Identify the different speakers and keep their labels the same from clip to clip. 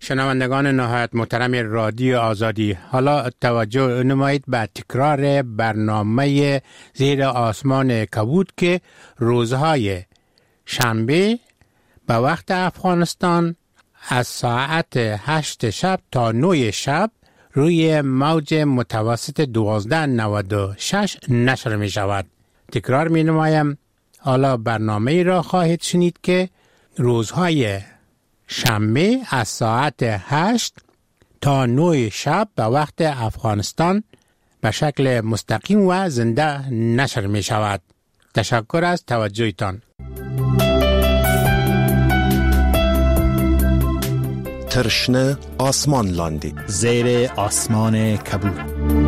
Speaker 1: شنوندگان نهایت محترم رادیو آزادی، حالا توجه نمایید به تکرار برنامه زیر آسمان کبود که روزهای شنبه به وقت افغانستان از ساعت 8 شب تا 9 شب روی موج متوسط 1296 نشر می شود. تکرار می نمایم، حالا برنامه را خواهید شنید که روزهای شنبه از ساعت 8 تا 9 شب به وقت افغانستان به شکل مستقیم و زنده نشر می شود. تشکر از توجهتان.
Speaker 2: ترشنه آسمان لاندی
Speaker 3: زیر آسمان کبود.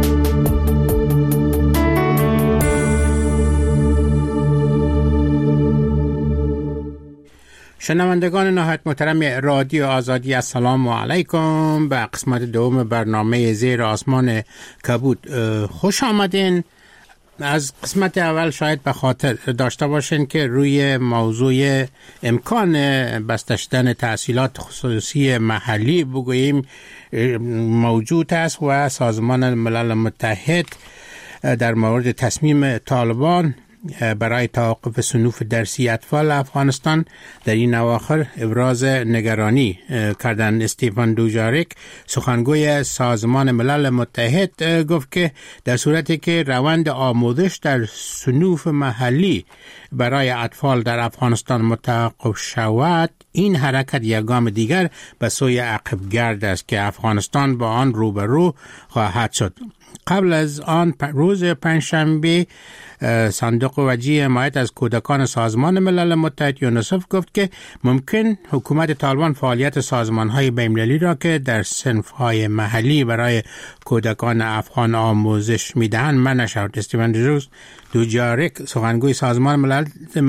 Speaker 1: شنوندگان نهایت محترم رادیو آزادی، السلام علیکم. به قسمت دوم برنامه زیر آسمان کبود خوش آمدین. از قسمت اول شاید به خاطر داشته باشین که روی موضوع امکان بسته شدن تحصیلات خصوصی محلی بگوییم موجود است و سازمان ملل متحد در مورد تصمیم طالبان برای توقف صنوف درسی اطفال افغانستان در این اواخر ابراز نگرانی کردند. استیفن دوجاریک سخنگوی سازمان ملل متحد گفت که در صورتی که روند آموزش در صنوف محلی برای اطفال در افغانستان متوقف شود، این حرکت یک گام دیگر به سوی عقبگرد است که افغانستان با آن روبرو خواهد شد. قبل از آن روز پنجشنبه صندوق وجیه حمایت از کودکان سازمان ملل متحد یونیسف گفت که ممکن حکومت طالبان فعالیت سازمان‌های بین‌المللی را که در صنف‌های محلی برای کودکان افغان آموزش می‌دهند منع شود. استیفن دوجاریک سخنگوی سازمان ملل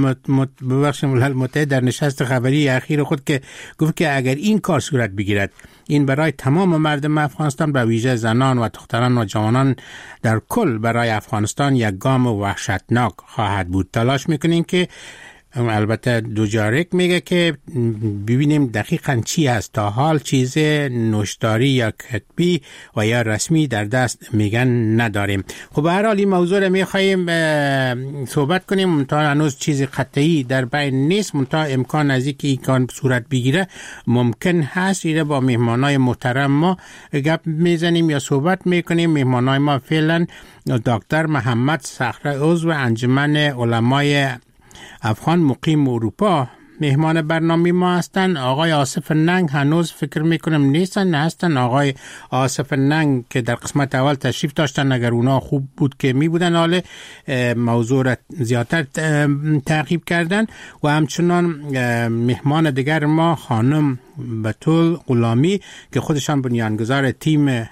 Speaker 1: متحد در نشست خبری اخیر خود که گفت که اگر این کار صورت بگیرد، این برای تمام مردم افغانستان به ویژه زنان و دختران و جوانان در کل برای افغانستان یک گام وحشتناک خواهد بود. تلاش میکنیم که البته دوجاریک میگه که ببینیم دقیقاً چی هست. تا حال چیز نوشتاری یا کتبی و یا رسمی در دست میگن نداریم. خب به هر حال این موضوع رو میخواییم صحبت کنیم، منتها هنوز چیز قطعی در بین نیست، منتها امکان از اینکه این کار صورت بگیره ممکن هست. ایره با مهمانای محترم ما گپ میزنیم یا صحبت میکنیم. مهمانای ما فعلا دکتر محمد صخره عضو انجمن علمای افغان مقیم اروپا مهمان برنامه ما هستند. آقای آصف ننگ هنوز فکر میکنم نیستن، هستن. آقای آصف ننگ که در قسمت اول تشریف داشتن، اگر اونا خوب بود که می بودن، حالا موضوع را زیادتر تعقیب کردن. و همچنان مهمان دیگر ما خانم بتول غلامی که خودشان بنیانگذار تیم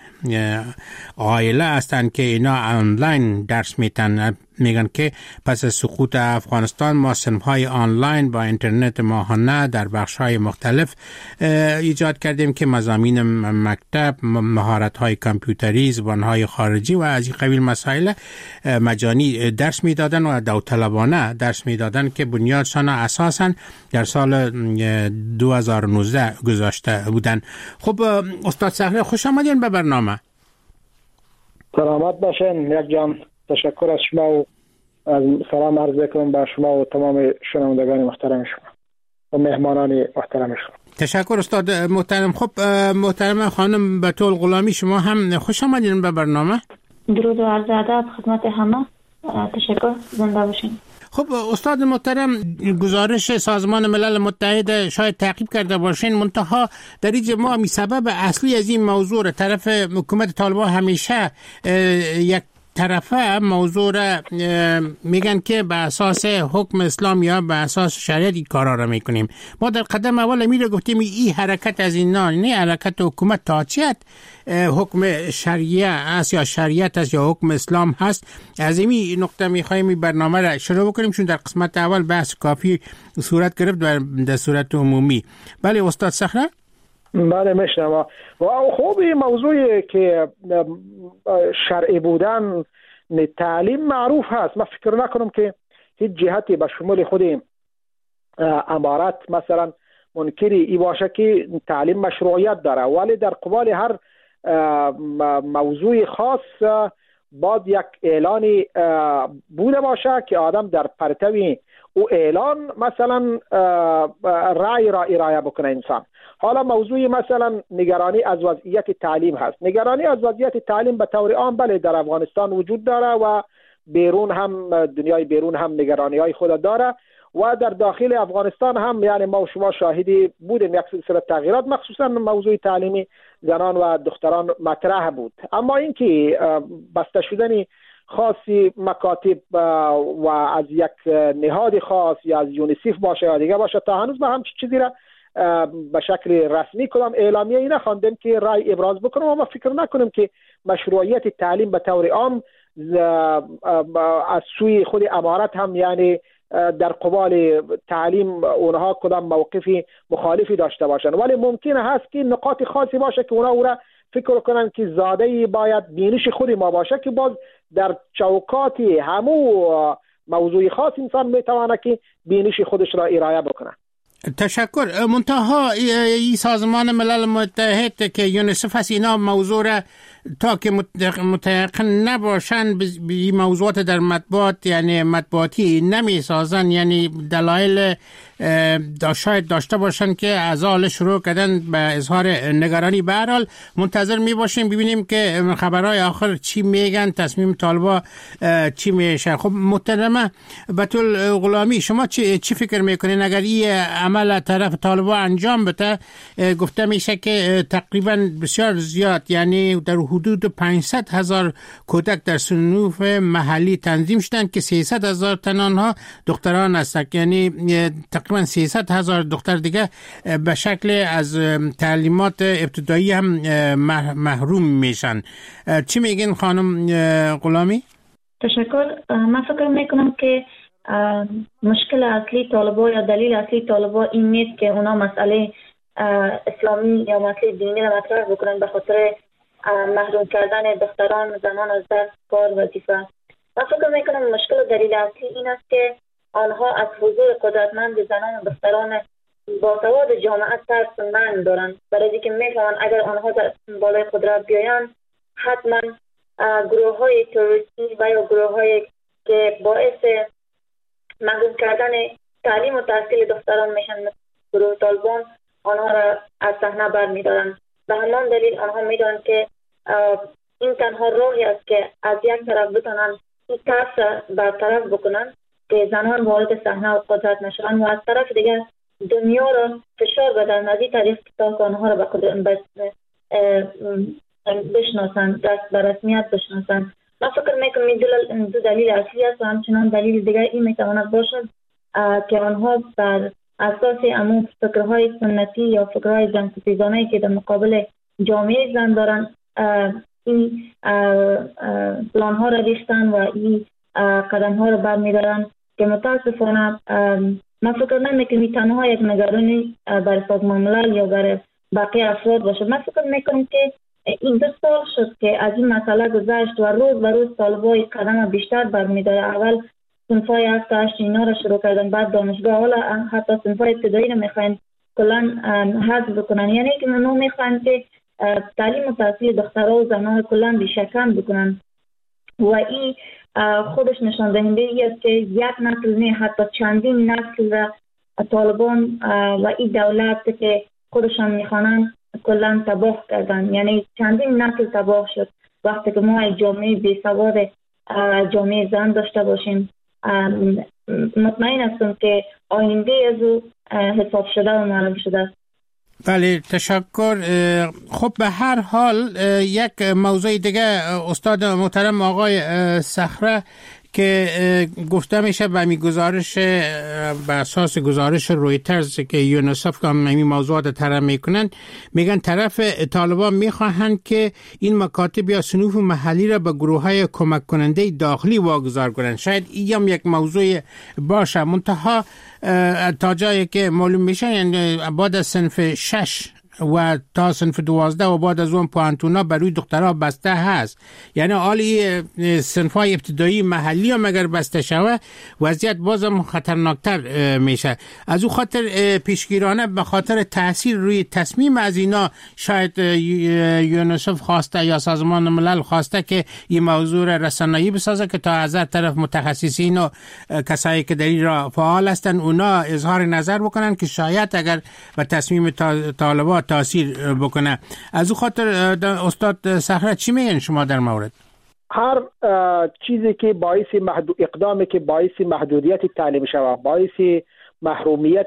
Speaker 1: عائله هستند که اینا آنلاین درس میتن. میگن که پس از سقوط افغانستان ما صنف‌های آنلاین با اینترنت ماهانه در بخش‌های مختلف ایجاد کردیم که مضامین مکتب، مهارت‌های کامپیوتری، زبان‌های خارجی و از این قبیل مسائل مجانی درس میدادن و داوطلبانه درس میدادن که بنیادشان اساساً در سال 2019 گذاشته بودن. خب استاد صخره خوش آمدین به برنامه.
Speaker 4: سلامت باشین یک جان. تشکر از شما و از سلام عرض میکنم به شما و تمام شنوندگان محترم شما و مهمانان محترم شما.
Speaker 1: تشکر استاد محترم. خب محترم خانم بتول غلامی، شما هم خوش آمدین به برنامه.
Speaker 5: درود و عرض ادب خدمت همه. تشکر، زنده باشین.
Speaker 1: خب استاد محترم، گزارش سازمان ملل متحد شاید تعقیب کرده باشین، منتها در اینجا ما می سبب اصلی از این موضوع طرف حکومت طالبان همیشه یک طرفه موضوع را میگن که به اساس حکم اسلام یا به اساس شریعت این کارا را میکنیم. ما در قدم اول میره گفتیم این حرکت از اینا نه حرکت حکومت تاچیت حکم شریعه است یا شریعت است یا حکم اسلام هست. از این نقطه میخوایم برنامه را شروع بکنیم چون در قسمت اول بحث کافی صورت گرفت در صورت عمومی. بله استاد صخره.
Speaker 4: بله میشنم. و خوب این موضوعی که شرعی بودن تعلیم معروف هست. من فکر نکنم که هیچ جهتی به شمول خود امارات مثلا منکری ای باشه که تعلیم مشروعیت داره، ولی در قبال هر موضوع خاص باید یک اعلانی بوده باشه که آدم در پرتو او اعلان مثلا رأی را ارائه بکنه انسان. حالا موضوع مثلا نگرانی از وضعیت تعلیم هست. نگرانی از وضعیت تعلیم به طور عام بله در افغانستان وجود داره و بیرون هم، دنیای بیرون هم نگرانی های خود داره و در داخل افغانستان هم یعنی ما و شما شاهدی بودیم یک سلسله تغییرات مخصوصا موضوع تعلیمی زنان و دختران مطرح بود. اما اینکه بسته شدن خاصی مکاتب و از یک نهاد خاص یا از یونیسف باشه یا دیگه باشه، تا هنوز به همچین چیزی را به شکل رسمی کدام اعلامیه نخواندیم که رای ابراز بکنم و ما فکر نکنیم که مشروعیت تعلیم به طور عام از سوی خود امارت هم یعنی در قبال تعلیم اونها کدام موقفی مخالفی داشته باشن، ولی ممکنه هست که نقاط خاصی باشه که اونها او را فکر کنن که زاده باید بینش خود ما باشه که باز در چوکات همو موضوع خاص انسان میتونه که بینش خودش را ارائه بکنه.
Speaker 1: تشکر. منتها ای سازمان ملل متحد که یونیسف هست اینا موضوع را تا که متيقن نباشن به موضوعات در مطبوعات یعنی مطبوعاتی نمی سازن، یعنی دلایل شاید داشته باشن که از حال شروع کردن به اظهار نگرانی. به هر حال منتظر می باشیم ببینیم که خبرهای آخر چی میگن، تصمیم طالبا چی میشه. خب محترمه بتول غلامی، شما چی فکر میکنین اگر این عمل طرف طالبا انجام بده؟ گفته میشه که تقریبا بسیار زیاد یعنی در حدود 500,000 کودک در صنوف محلی تنظیم شدن که 300,000 تن آنها دختران هستند، یعنی تقریبا 300,000 دختر دیگه به شکل از تعلیمات ابتدایی هم محروم میشن. چی میگین خانم غلامی؟
Speaker 5: تشکر. من فکر میکنم که مشکل اصلی طالبا یا دلیل اصلی طالبا این نیست که اونا مسئله اسلامی یا مسئله دینی را مطرح بکنن به خاطر محروم کردن دختران و زنان از درس، کار، وظیفه. من فکر میکنم مشکل دلیل اصلی این است که آنها از حضور قدرتمند زنان و دختران باسواد جامعه ترس من دارن، برای اینکه میفهمن اگر آنها در بالای قدرت بیایند حتما گروه های تروریستی و یا گروه های که باعث محروم کردن تعلیم و تحصیل دختران میشن گروه طالبان آنها را از صحنه برمیدارن. به همان دلیل آنها میدونن که این تنها راهی است که از یک طرف بتونن این ترس برطرف بکنن که زنان وارد صحنه و قدرت نشوند و از طرف دیگر دنیا را فشار بدن از این طریق تا آنها را بشناسن، دست به رسمیت بشناسن. من فکر میکنم این دو دلیل اصلی است و همچنان دلیل دیگر این میتواند باشد که آنها بر اساس امو فکرهای سنتی یا فکرهای زنستیزانه‌ای که در مقابل جامعه زن دارن این پلان‌ها را ریختن و این قدم‌ها را برمی‌دارن که متاسفانه من فکر نمی‌کنم تنها یک نگرانی برای سازمان ملل یا برای باقی افراد باشه. من فکر می‌کنم که این 2 سال شد که از این مسئله گذشت و روز به روز طالبای قدم بیشتر برمی‌داره. اول صنفای 7-8 اینا را شروع کردن، بعد دانشگاه، حالا حتی صنفای ابتدایی را میخواین کلان حذف بکنن، یعنی که منو میخواین که تعلیم و تحصیل دخترها و زنان کلان بیشکن بکنن و این خودش نشان دهنده است که یک نسل نه حتی چندین نسل را طالبان و این دولت که خودشان میخوانن کلان تباه کردن، یعنی چندین نسل تباه شد. وقتی که ما جامعه بیسواد جامعه زن داشته باشیم مطمئن هستم که آینده از او حساب شده و معلوم شده است.
Speaker 1: بله تشکر. خب به هر حال یک موضوع دیگه استاد محترم آقای صخره که گفته میشه به می گزارش به اساس گزارش رویترز که یونیسف هم این موضوعات طرح میکنن، میگن طرف طالبان میخواهند که این مکاتب یا صنوف محلی را به گروه های کمک کننده داخلی واگذار کنند. شاید این هم یک موضوع باشه، منتها تا جایی که معلوم میشه یعنی بعد از صنف 6 و تا صنف 12 و بعد از اون پوانتونا بروی دخترها بسته هست. یعنی حالی صنفای ابتدایی محلی هم اگر بسته شوه وضعیت بازم خطرناکتر میشه. از او خاطر پیشگیرانه به خاطر تاثیر روی تصمیم از اینا شاید یونیسف خواسته یا سازمان ملل خواسته که این موضوع رسانه‌ای بسازه که تا از طرف متخصصین و کسایی که در این را فعال هستن اونا اظهار نظر بکنن که شاید اگر به تصمیم طالبان تاثیر بکنه. از او خاطر استاد صخره چی میگن شما در مورد؟
Speaker 4: هر چیزی که اقدامی که باعث محدودیت تعلیم شود، باعث محرومیت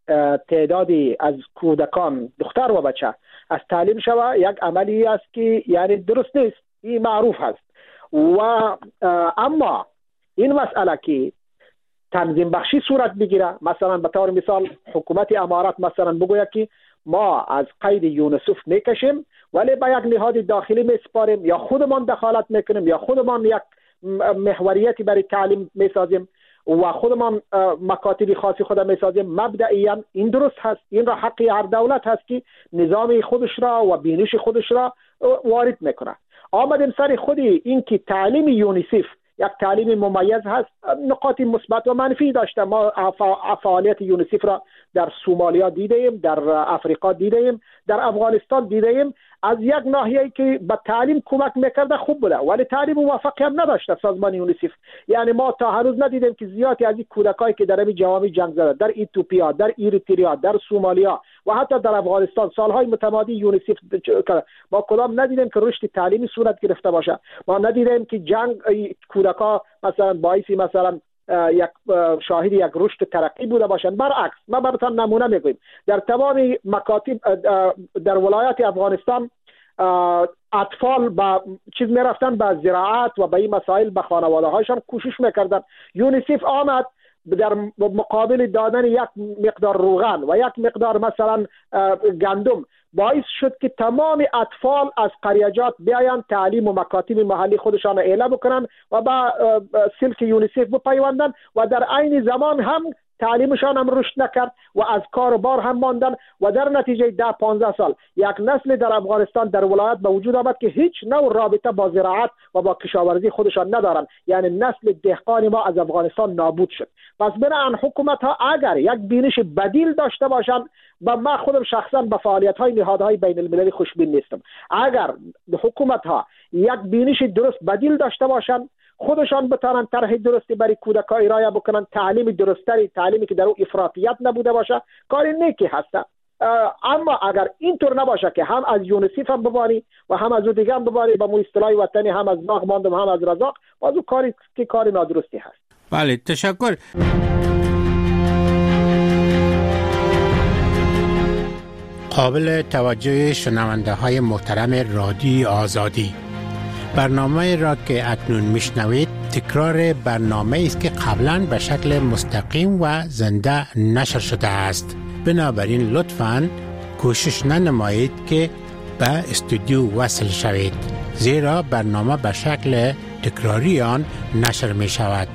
Speaker 4: تعدادی از کودکان دختر و بچه از تعلیم شود، یک عملی است که یعنی درست نیست، این معروف هست. و اما این مسئله که تنظیم بخشی صورت بگیره، مثلا به طور مثال حکومت امارات مثلا بگوید که ما از قید یونیسف میکشیم ولی با یک نهاد داخلی میسپاریم یا خودمان دخالت میکنیم یا خودمان یک محوریتی برای تعلیم میسازیم و خودمان مکاتب خاصی خود میسازیم، مبدئیاً این درست هست. این را حقی هر دولت هست که نظام خودش را و بینش خودش را وارد میکنه. آمدیم سر خودی این که تعلیم یونیسف یک تعلیم ممیز هست، نقاط مثبت و منفی داشته. ما فعالیت یونیسف را در سومالیا دیدیم، در افریقا دیدیم، در افغانستان دیدیم. از یک ناحیه‌ای که به تعلیم کمک میکرده خوب بوده ولی تعلیم موفقی هم نداشته سازمان یونیسف. یعنی ما تا هنوز ندیدیم که زیادی از این کودکایی که در این جوامع جنگ زده، در ایتوپیا، در اریتریا، در سومالیا و حتی در افغانستان سالهای متمادی یونیسف ما کدام ندیدیم که رشد تعلیمی صورت گرفته باشه. ما ندیدیم که جنگ کودکا مثلا باعث مثلا یک شاهد یک رشد ترقی بوده باشند. برعکس، ما براتون نمونه میگویم در تمام مکاتب در ولایات افغانستان اطفال با چیز میرفتن به زراعت و به این مسائل به خانواده هایشان کوشش میکردن. یونیسف آمد در مقابل دادن یک مقدار روغن و یک مقدار مثلا گندم باعث شد که تمام اطفال از قریجات بیاین تعلیم و مکاتب محلی خودشان اعلام بکنن و با سلک یونیسف بپیوندن و در عین زمان هم تعلیمشان هم رشد نکرد و از کار و بار هم ماندن و در نتیجه 10-15 سال یک نسل در افغانستان در ولایت به وجود آمد که هیچ نوع رابطه با زراعت و با کشاورزی خودشان ندارن. یعنی نسل دهقان ما از افغانستان نابود شد. پس بنابراین حکومت ها اگر یک بینش بدیل داشته باشند، با ما خودم شخصا به فعالیت های نهادهای بین المللی خوشبین نیستم. اگر حکومت ها یک بینش درست بدیل داشته باشند، خودشان بتانن طرح درستی برای کودکان ارائه بکنن، تعلیم درستری، تعلیمی که در او افراطیت نبوده باشه، کار نیکی هست. اما اگر اینطور نباشه که هم از یونیسف هم بباری و هم از او دیگه هم بباری، با مو اصطلاح وطنی هم از باغ ماندم هم از رزاق، باز او کاری که کار نادرستی هست.
Speaker 1: بله، تشکر. قابل توجه شنونده های محترم رادیو آزادی، برنامه را که اکنون میشنوید تکرار برنامه است که قبلا به شکل مستقیم و زنده نشر شده است. بنابراین لطفاً کوشش ننمایید که به استودیو وصل شوید، زیرا برنامه به شکل تکراری آن نشر می شود.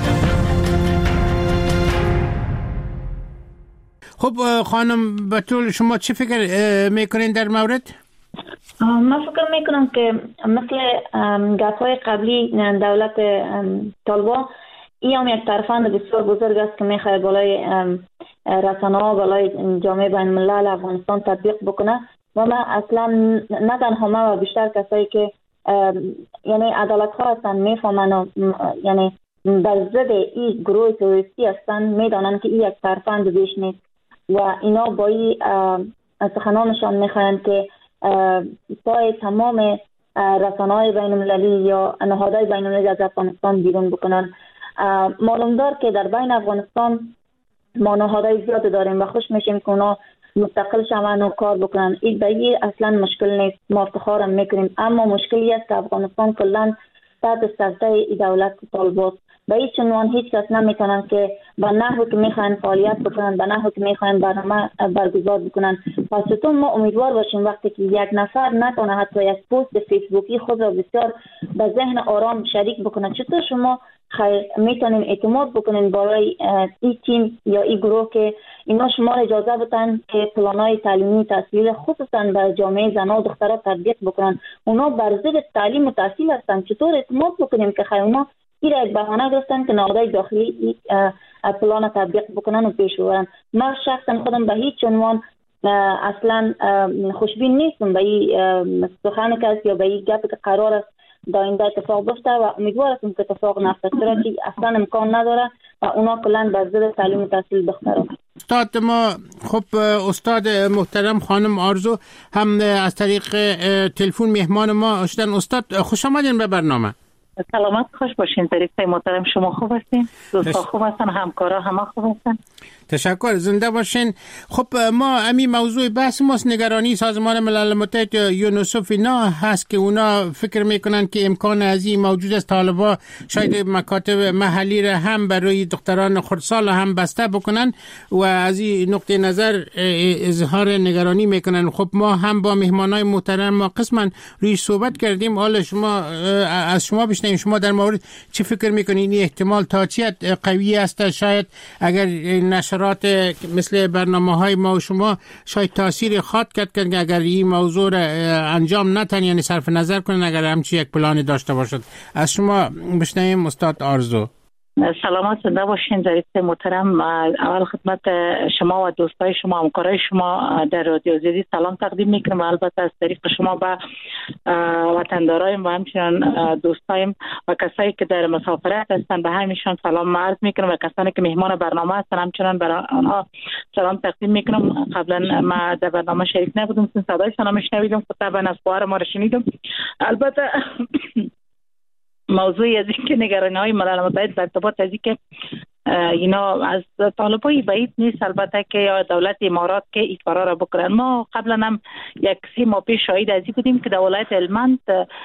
Speaker 1: خب خانم بتول، شما چی فکر میکنین در مورد؟
Speaker 5: من فکر میکنم که مثل گپ‌های قبلی دولت طالبان این هم یک ترفند بسیار بزرگ است که میخواد بالای رسانه‌ها، بالای جامعه بین الملل افغانستان تطبیق بکنه. و من اصلا نه تنها من و بیشتر کسایی که یعنی عدالت‌ها هستن میفهمن و یعنی در ضد این گروه تروریستی هستن، میدانن که این یک ترفند بیش نیست و اینا با این سخنانشان میخواهند که پای تمام رسانه‌های بین المللی یا نهادهای بین المللی از افغانستان بیرون بکنن. معلوم دار که در بین افغانستان ما نهادهای زیاد داریم و خوش میشیم که اونا مستقل شون و کار بکنن. این به اصلا مشکل نیست، ما افتخارم میکنیم. اما مشکلی است که افغانستان کلا تحت سلطه ای دولت طالبان به هیچ عنوان هیچ کس نمیتونن که به نحوی که میخواین فعالیت بکنن، به نحوی که میخواین برنامه برگزار بکنن. پس تو ما امیدوار باشیم وقتی که یک نفر نتونه حتی یک پست فیسبوکی خود را بسیار به ذهن آرام شریک بکنه، چطور شما میتونین اعتماد بکنین برای این تیم یا این گروه که اینا شما را اجازه بدن که پلان‌های تعلیمی تحصیلی خصوصا برای جامعه زنان و دخترها تطبیق بکنن. اونا بر ضد تعلیم و تحصیل هستن. چطور اعتماد بکنیم که خیلی اونا این را یک بهانه گرفتن که نهادهای داخلی پلان تطبیق بکنن و پیش ببرن؟ من شخصا خودم به هیچ عنوان اصلا خوشبین نیستم به این سخن کس یا به این گپ که قرار است داینده اتفاق بیفته و امیدوار هستم که اتفاق نیفته، چرا که اصلا امکان نداره و اونا کلا بر ضد تعلیم و تحصیل دخترها.
Speaker 1: استاد ما خب استاد محترم خانم آرزو هم از طریق تلفن مهمان ما شدن. استاد خوش آمدین به برنامه.
Speaker 6: سلامت خوش باشین. ظریف محترم شما خوب هستین؟ دوستا خوب هستن؟ همکارا همه خوب هستن؟
Speaker 1: تشکر، زنده باشین. خب ما همین موضوع بحث ماست نگرانی سازمان ملل متحد یونیسف اینا هست که اونا فکر میکنن که امکان ازی موجود است طالبا شاید مکاتب محلی را هم برای دختران خردسال هم بسته بکنن و از این نقطه نظر اظهار نگرانی میکنن. خب ما هم با مهمانای محترم ما قسما روی صحبت کردیم. حالا شما از شما بشنویم، شما در مورد چی فکر میکنین؟ این احتمال تا چی قوی است؟ شاید اگر نشرات مثل برنامه‌های ما و شما شاید تاثیر خاط کرد که اگر این موضوع را انجام نتن، یعنی صرف نظر کنن اگر همچی یک پلانی داشته باشد. از شما بشنویم استاد آرزو.
Speaker 6: سلامت زنده باشین. ظریف محترم، اول خدمت شما و دوستای شما همکارای شما در رادیو آزادی سلام تقدیم میکنم و البته از طریق شما به وطندارایم و همچنین دوستایم و کسایی که در مسافرت هستن به همشون سلام عرض میکنم و کسانی که مهمان برنامه هستن همچنین برای آنها سلام تقدیم میکنم. قبلا ما در برنامه شریک نبودم، صدایشون نمیشنیدم، طبعا از خبر ما رو شنیدم. البته موضوعی از این که نگرانی‌های ملل متحد در ارتباط از این که اینا از طالبای بعید نیست البته که یا دولت امارات که این کارا را بکنن. ما قبلا هم یک 3 ماه پیش شاهد از این بودیم که در ولایت هلمند،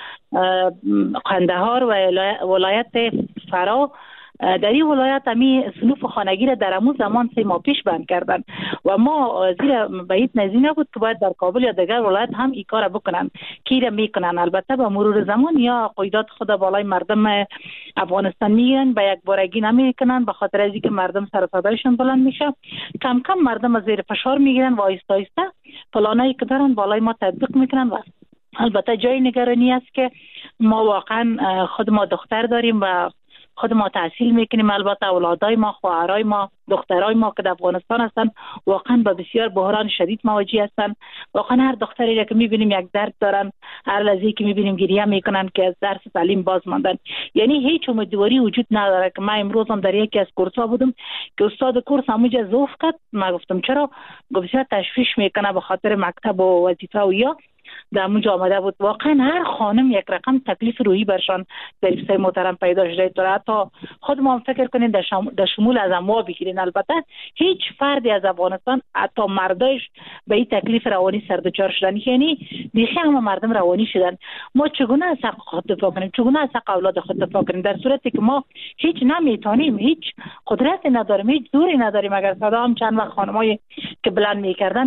Speaker 6: قندهار و ولایت فرا در این ولایت همی صنوف خانگی را در همون زمان 3 ماه پیش بند کردن و ما زیر بعید نظر نبود که باید در کابل یا دیگر ولایت هم این کار بکنن که را میکنن. البته با مرور زمان یا قیدات خود بالای مردم افغانستان میگیرن، به یک بارگی نمیکنن، به خاطر از اینکه مردم سر صدایشون بلند میشه، کم کم مردم از زیر فشار میگیرن و آهسته آهسته پلانایی که دارن بالای ما تطبیق میکنن. و البته جای نگرانی است که ما واقعا خود ما دختر داریم و خود ما تحصیل میکنیم. البته اولادای ما، خواهرای ما، دخترای ما که در افغانستان هستن واقعا با بسیار بحران شدید مواجه هستن. واقعا هر دختری را که میبینیم یک درد دارن، هر لحظه که میبینیم گریه میکنن که از درس تعلیم باز ماندن. یعنی هیچ امیدواری وجود نداره. که من امروز هم در یکی از کورس‌ها بودم که استاد کورس همونجا ضعف کرد. ما گفتم چرا؟ بسیار تشویش میکنه به خاطر مکتب و وظیفه و یا در اونجا آمده بود. واقعا هر خانم یک رقم تکلیف روحی برشان ظریف محترم پیدا شده. تو حتی خود ما فکر کنین در شمول از اموا بگیرین. البته هیچ فردی از افغانستان حتی مردایش به این تکلیف روانی سر دچار شدن. یعنی بیخی همه مردم روانی شدن. ما چگونه از حق خود دفاع کنیم؟ چگونه از حق اولاد خود دفاع کنیم در صورتی که ما هیچ نمیتونیم، هیچ قدرتی نداریم، هیچ زوری نداریم؟ اگر صدا هم چند وقت خانمایی که بلند میکردن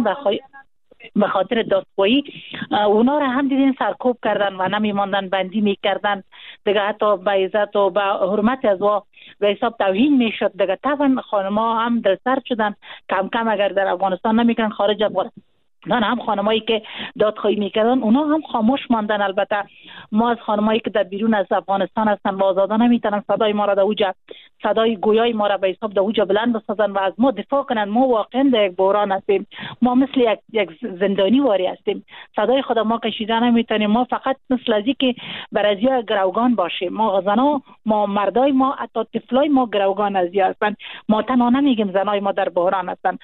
Speaker 6: به خاطر دادخواهی اونا را هم دیدین سرکوب کردن و نمیماندن، بندی میکردن دیگه، حتی به عزت و به حرمت از وا به حساب توهین میشد دیگه. طبعا خانم‌ها هم دلسرد شدن. کم کم اگر در افغانستان نمیکنن خارج افغانستان هم خانمایی که دادخواهی میکردن اونا هم خاموش ماندن. البته ما از خانمایی که در بیرون از افغانستان هستن و آزادانه نمیتونن صدای ما را در اوجا، صدای گویای ما را به حساب در اوجا بلند بسازن و از ما دفاع کنن. ما واقعا در یک بحران هستیم. ما مثل یک زندانی واری هستیم. صدای خود ما کشیدن نمیتونیم. ما فقط مثل از که برازیا گروگان باشیم. ما زنا، ما مردای ما، حتی طفلای ما گروگان از هستن. ما تنها نمیگیم زنای ما در بحران هستن،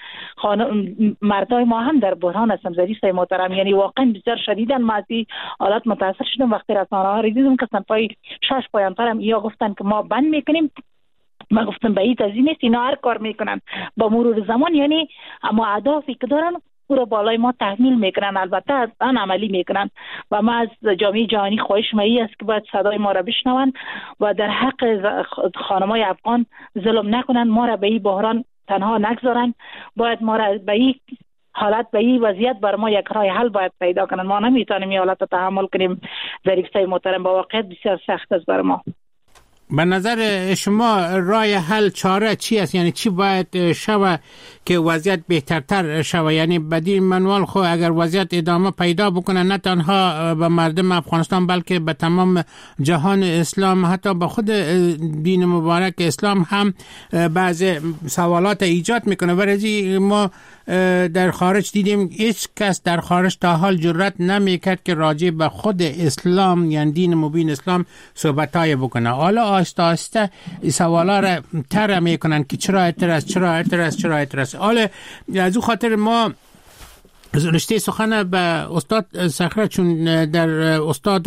Speaker 6: مردای ما هم در بحران هستن. ظریف محترم، یعنی واقعا بسیار شدیداً ما از این حالت متاثر شدم. وقتی رسانه‌ها را دیدم که صنفای 6 پایان‌ترم یا گفتن که ما بند میکنیم، ما گفتم بعید از این نیست، اینا هر کار میکنن با مرور زمان. یعنی اما اهدافی که دارن او را بالای ما تحمیل میکنن، البته از آن عملی میکنن. و ما از جامعه جهانی خواهش می است که باید صدای ما را بشنون و در حق خانمای افغان ظلم نکنن، ما را به این بحران تنها نگذارن. باید ما را به این حالت، به این وضعیت بر ما یک راه حل باید پیدا کنن. ما نمیتونیم این حالت رو تحمل کنیم. ظریف محترم، با واقعیت بسیار سخت است بر ما.
Speaker 1: به نظر شما راه حل چاره چی است؟ یعنی چی باید شوه که وضعیت بهترتر شوه؟ یعنی بدین منوال خو اگر وضعیت ادامه پیدا بکنه نه تنها به مردم افغانستان بلکه به تمام جهان اسلام، حتی به خود دین مبارک اسلام هم بعض سوالات ایجاد میکنه. ورزی ما در خارج دیدیم هیچ کس در خارج تا حال جرأت نمیکرد که راجع به خود اسلام یعنی دین مبین اسلام صحبتای بکنه. حالا آسته آسته سوالا را طرح میکنن که چرا اعتراض. حالا از او خاطر ما رشته سخن به استاد صخره، چون در استاد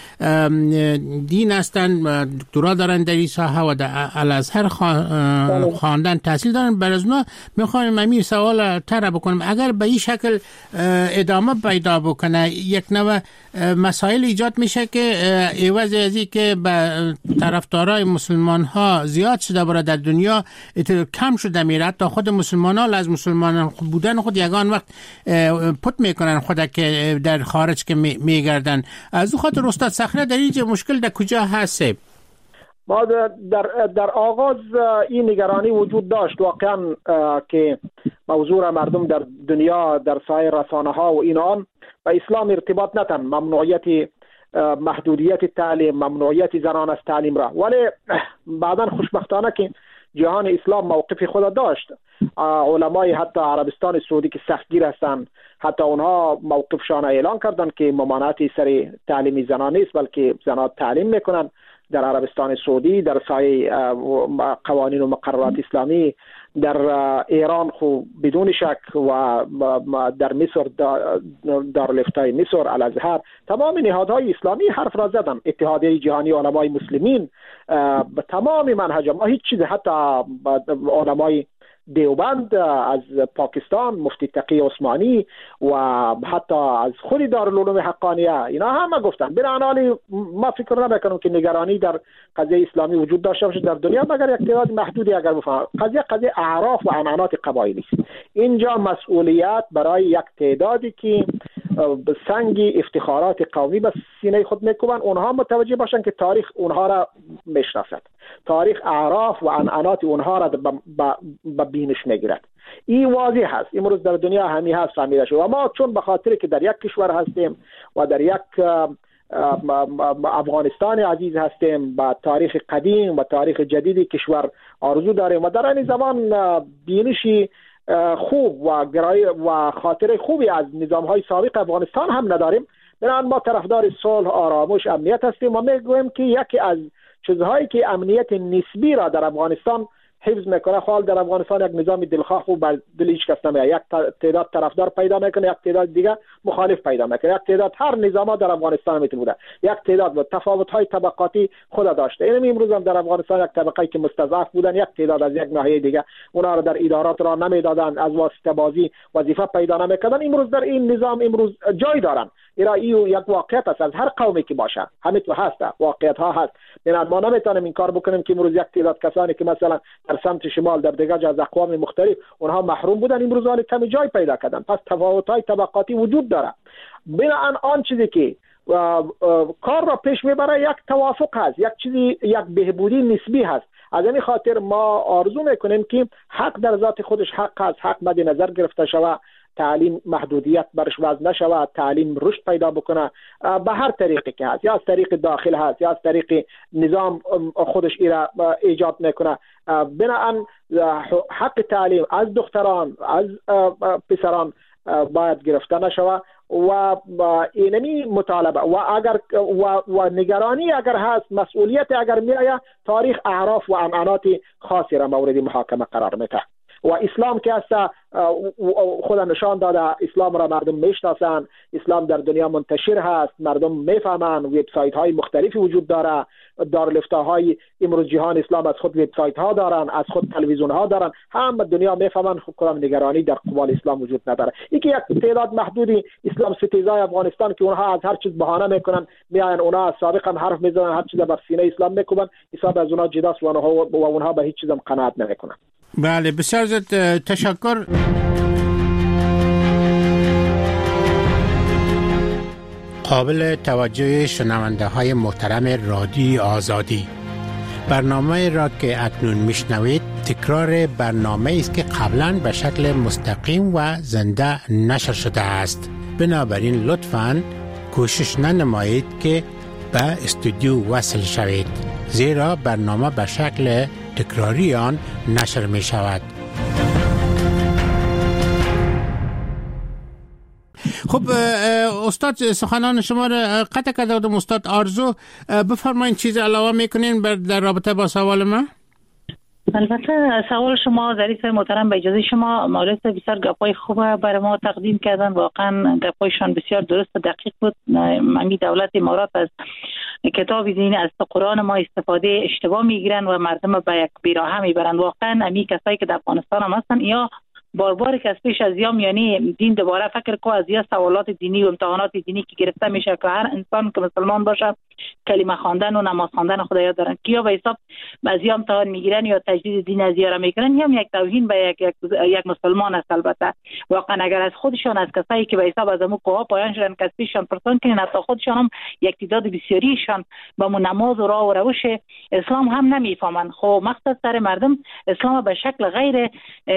Speaker 1: دین هستن، دکترا دارن در این ساحه و در الازهر خواندن تحصیل دارن، بر از ما میخوایم همین سوال طرح بکنم. اگر به این شکل ادامه پیدا بکنه یک نوع مسائل ایجاد میشه که عوض از این که به طرفدارای مسلمان ها زیاد شده برای در دنیا کم شده میره، حتی خود مسلمان ها از مسلمان بودن خود یگان وقت پت میکنن خود که در خارج که میگردن. از او خاطر استاد صخره در اینجا مشکل در کجا هست؟
Speaker 4: ما در آغاز این نگرانی وجود داشت واقعا که موضوع مردم در دنیا در سایر رسانه ها و اینان و اسلام ارتباط ندن، ممنوعیت محدودیت تعلیم، ممنوعیت زنان از تعلیم را، ولی بعدا خوشبختانه که جهان اسلام موقف خود داشت. علمای حتی عربستان سعودی که سختگیر هستند، حتی اونها موقفشان اعلان کردند که ممانعتی سر تعلیم زنان نیست بلکه زنان تعلیم میکنن در عربستان سعودی، در سایه قوانین و مقررات اسلامی، در ایران خو بدون شک و در مصر دارالفتای مصر، الازهر، تمام نهادهای اسلامی حرف را زدن. اتحادیه جهانی علمای مسلمین به تمام منهج ما هیچ چیز، حتی علمای دیوبند از پاکستان، مفتی تقی عثمانی و حتی از خود دارالعلوم حقانیه، اینا همه گفتن. بنابراین ما فکر نمیکنم که نگرانی در قضیه اسلامی وجود داشته باشه در دنیا مگر یک تعداد محدودی. اگر بفهم قضیه اعراف و عنعنات قبایلی است، اینجا مسئولیت برای یک تعدادی که سنگ افتخارات قومی به سینه خود میکوبن، اونها متوجه باشن که تاریخ اونها را میشناسد، تاریخ اعراف و عنعنات اونها را به بینش میگیرد. این واضح هست، امروز در دنیا همی هست فهمیده شد. و ما چون به خاطر که در یک کشور هستیم و در یک افغانستان عزیز هستیم، با تاریخ قدیم و تاریخ جدید کشور آرزو داریم و در این زمان بینشی خوب و گرای و خاطر خوبی از نظام‌های سابق افغانستان هم نداریم. بنابراین ما طرفدار صلح، آرامش، امنیت هستیم و میگویم که یکی از چیزهایی که امنیت نسبی را در افغانستان حفظ میکنه، حال در افغانستان یک نظام دلخواه و بر دل هیچ کس نمیاد، یک تعداد طرفدار پیدا میکنه، یک تعداد دیگه مخالف پیدا میکنه، یک تعداد هر نظام در افغانستان میتونه، یک تعداد با تفاوت‌های طبقاتی خود داشته. این امروز هم در افغانستان یک طبقه‌ای که مستضعف بودن، یک تعداد از یک ناحیه دیگه اونها را در ادارات را نمیدادن، از واسطه بازی وظیفه پیدا نمیکردن. امروز در این نظام امروز جای دارن. این یک واقعیت است، از هر قومی که باشه همین تو هست، واقعیت ها هست. ما نمیتونیم این کار بکنیم که امروز یک تعداد کسانی که مثلا در سمت شمال در دیگر جا از اقوام مختلف اونها محروم بودن امروز حال کمی جای پیدا کردن. پس تفاوت‌های طبقاتی وجود داره. بنابراین آن چیزی که کار را پیش میبره یک توافق هست، یک چیزی، یک بهبودی نسبی هست. از این خاطر ما آرزو میکنیم که حق در ذات خودش حق هست، حق مد نظر گرفته شود، تعلیم محدودیت برش وضع نشود، تعلیم رشد پیدا بکنه به هر طریقی که هست، یا از طریق داخل هست یا از طریق نظام خودش ایرا ایجاد میکنه. بنابراین حق تعلیم از دختران از پسران باید گرفته نشود و اینمی مطالبه و اگر و نگرانی اگر هست، مسئولیت اگر میآید، تاریخ اعراف و عنعنات خاصی را مورد محاکمه قرار میده. و اسلام که هست خود نشان داده، اسلام را مردم میشناسن، اسلام در دنیا منتشر هست، مردم میفهمن، وبسایت های مختلفی وجود داره، دارالفتاهای امروز جهان اسلام از خود وبسایت ها دارن، از خود تلویزیون ها دارن، هم دنیا میفهمن. کدام نگرانی در قبال اسلام وجود نداره. اینکه یک تعداد محدودی اسلام ستیزای افغانستان که اونها از هر چیز بهانه میکنن، میاین اونها سابقا حرف میزنن، هر چیز بر سینه اسلام میکوبن، حساب از اونها جداست و اونها به هیچ چیزم قناعت نمیکنن.
Speaker 1: بله، بسیار زیاد تشکر. قابل توجه شنونده های محترم رادیو آزادی، برنامه را که اکنون میشنوید تکرار برنامه است که قبلا به شکل مستقیم و زنده نشر شده است. بنابراین لطفاً کوشش ننمایید که به استودیو وصل شوید، زیرا برنامه به شکل تکراری آن نشر می شود. خب استاد سخنان شما را قطع کرده بودم. استاد آرزو بفرمایید چیز علاوه میکنین در رابطه با سوال من؟
Speaker 6: البته سوال شما ظریف محترم، به اجازه شما مورد بسیار گپای خوب برای ما تقدیم کردن. واقعا گپایشان بسیار درست و دقیق بود. ممی دولت امارات از کتاب دین از قرآن ما استفاده اشتباه میگیرن و مردم به یک بیراه میبرن. واقعا امی کسایی که در افغانستان هم هستن یا بار که از پیش از یا یعنی دین دوباره فکر کو از یا سوالات دینی و امتحانات دینی که گرفته میشه که هر انسان که مسلمان باشه کلمه خواندن و نماز خواندن خدا یاد دارن که یا به حساب از یا امتحان میگیرن یا تجدید دین از یا میکنن یا یک توهین به یک مسلمان است. البته واقعا اگر از خودشان از کسایی که به حساب از امو قوا پایان شدن که از پیششان پرسان کنین حتی خودشان هم یک تعداد بسیاریشان با نماز و راه و روش اسلام هم نمیفهمن. خب مقصد سر مردم اسلام به شکل غیر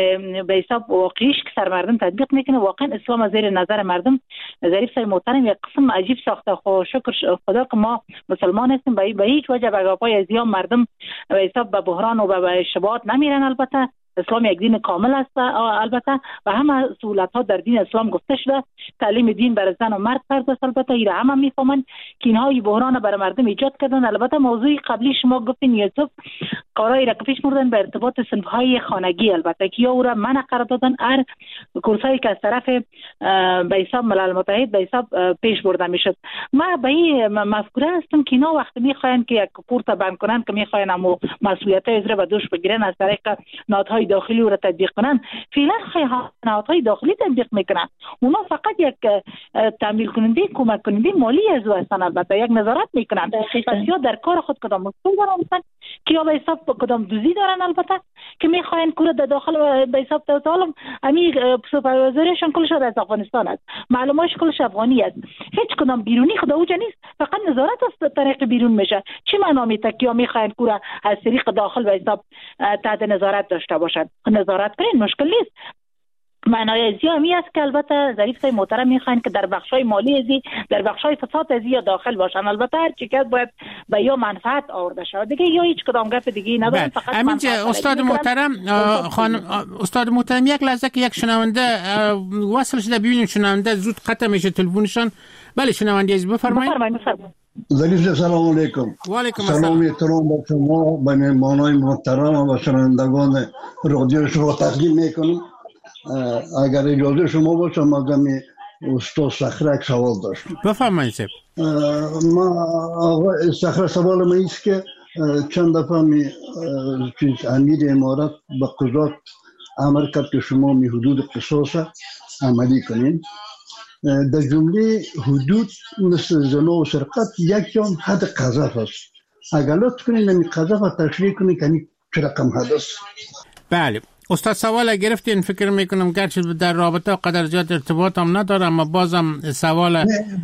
Speaker 6: به حساب واقعیش که سر مردم تطبیق میکنه. واقعا اسلام از زیر نظر مردم ظریف صاحب محترم یک قسم عجیب ساخته. خب شکر خدا که ما مسلمان هستیم، به هیچ وجه به گپای از یا مردم به حساب به بحران و به اشتباهات نمیرن. البته اسلام یک دین کامل است البته و همه سهولت ها در دین اسلام گفته شده. تعلیم دین برای زن و مرد فرض است. البته ایره همه میفهمن که اینها بحران برای مردم ایجاد کردن. البته موضوع قبلی شما گفتین یوسف کارایی را که پیش بردن به ارتباط صنف های خانگی، البته که او را منع قرار دادن. هر کورسایی که از طرف به حساب ملل متحد به حساب پیش برده میشد. ما به این مفکوره هستم که اینا وقتی میخواین که یک کورس بند کنن که میخواین امو مسئولیت های به دوش بگیرن از طریق نهادهای داخلی رو تطبیق کنن، فعلا نهادهای داخلی تطبیق میکنن. اونا فقط یک تامین کننده کمک کننده مالی از او هستن. البته یک نظارت میکنن پس یا در کار خود کدام مسئول دارن که یا به حساب کدام دوزی دارن. البته که میخواین کور در داخل به حساب تعالم امی سوپروایزرشون کلش از افغانستان است، معلوماتش کلش افغانی است، هیچ کدام بیرونی خدا اوجا نیست، فقط نظارت از طریق بیرون میشه. چی معنا میته که میخواین کور از طریق داخل به حساب تحت نظارت داشته باشد؟ نظارت کنین مشکل نیست. معنای ازی همی است که البته ظریف صاحب محترم میخواین که در بخشای مالی ازی در بخشای فساد ازی یا داخل باشن. البته هر چیز باید به یا منفعت آورده شود دیگه، یا هیچ کدام گپ دیگه ندارن. فقط
Speaker 1: همینجا استاد محترم خانم استاد محترم یک لحظه که یک شنونده وصل شده ببینیم شنونده زود قطع میشه تلفنشون. بله شنونده عزیز بفرمایید.
Speaker 7: ظریف سلام علیکم.
Speaker 1: و علیکم
Speaker 7: سلام احترام به شما به مهمانان محترم و شنوندگان رادیو شما تقدیم میکنم. اگر اجازه شما باشه مقدمی استاد صخره یک سوال داشتم.
Speaker 1: بفرمایید صاحب.
Speaker 7: ما آقا صخره سوال من است که چند دفعه امیر امارات به قضات امر کرد که شما می حدود قصاص عملی کنین. در جمله حدود مثل زنا و سرقت یک جام حد قذف است. اگر لطف کنین نمی قذف تشریح کنین که چه رقم حد است؟
Speaker 1: بله استاد سوال گرفتین. فکر میکنم گرچه در رابطه قدر زیاد ارتباط هم نداره اما بازم سوال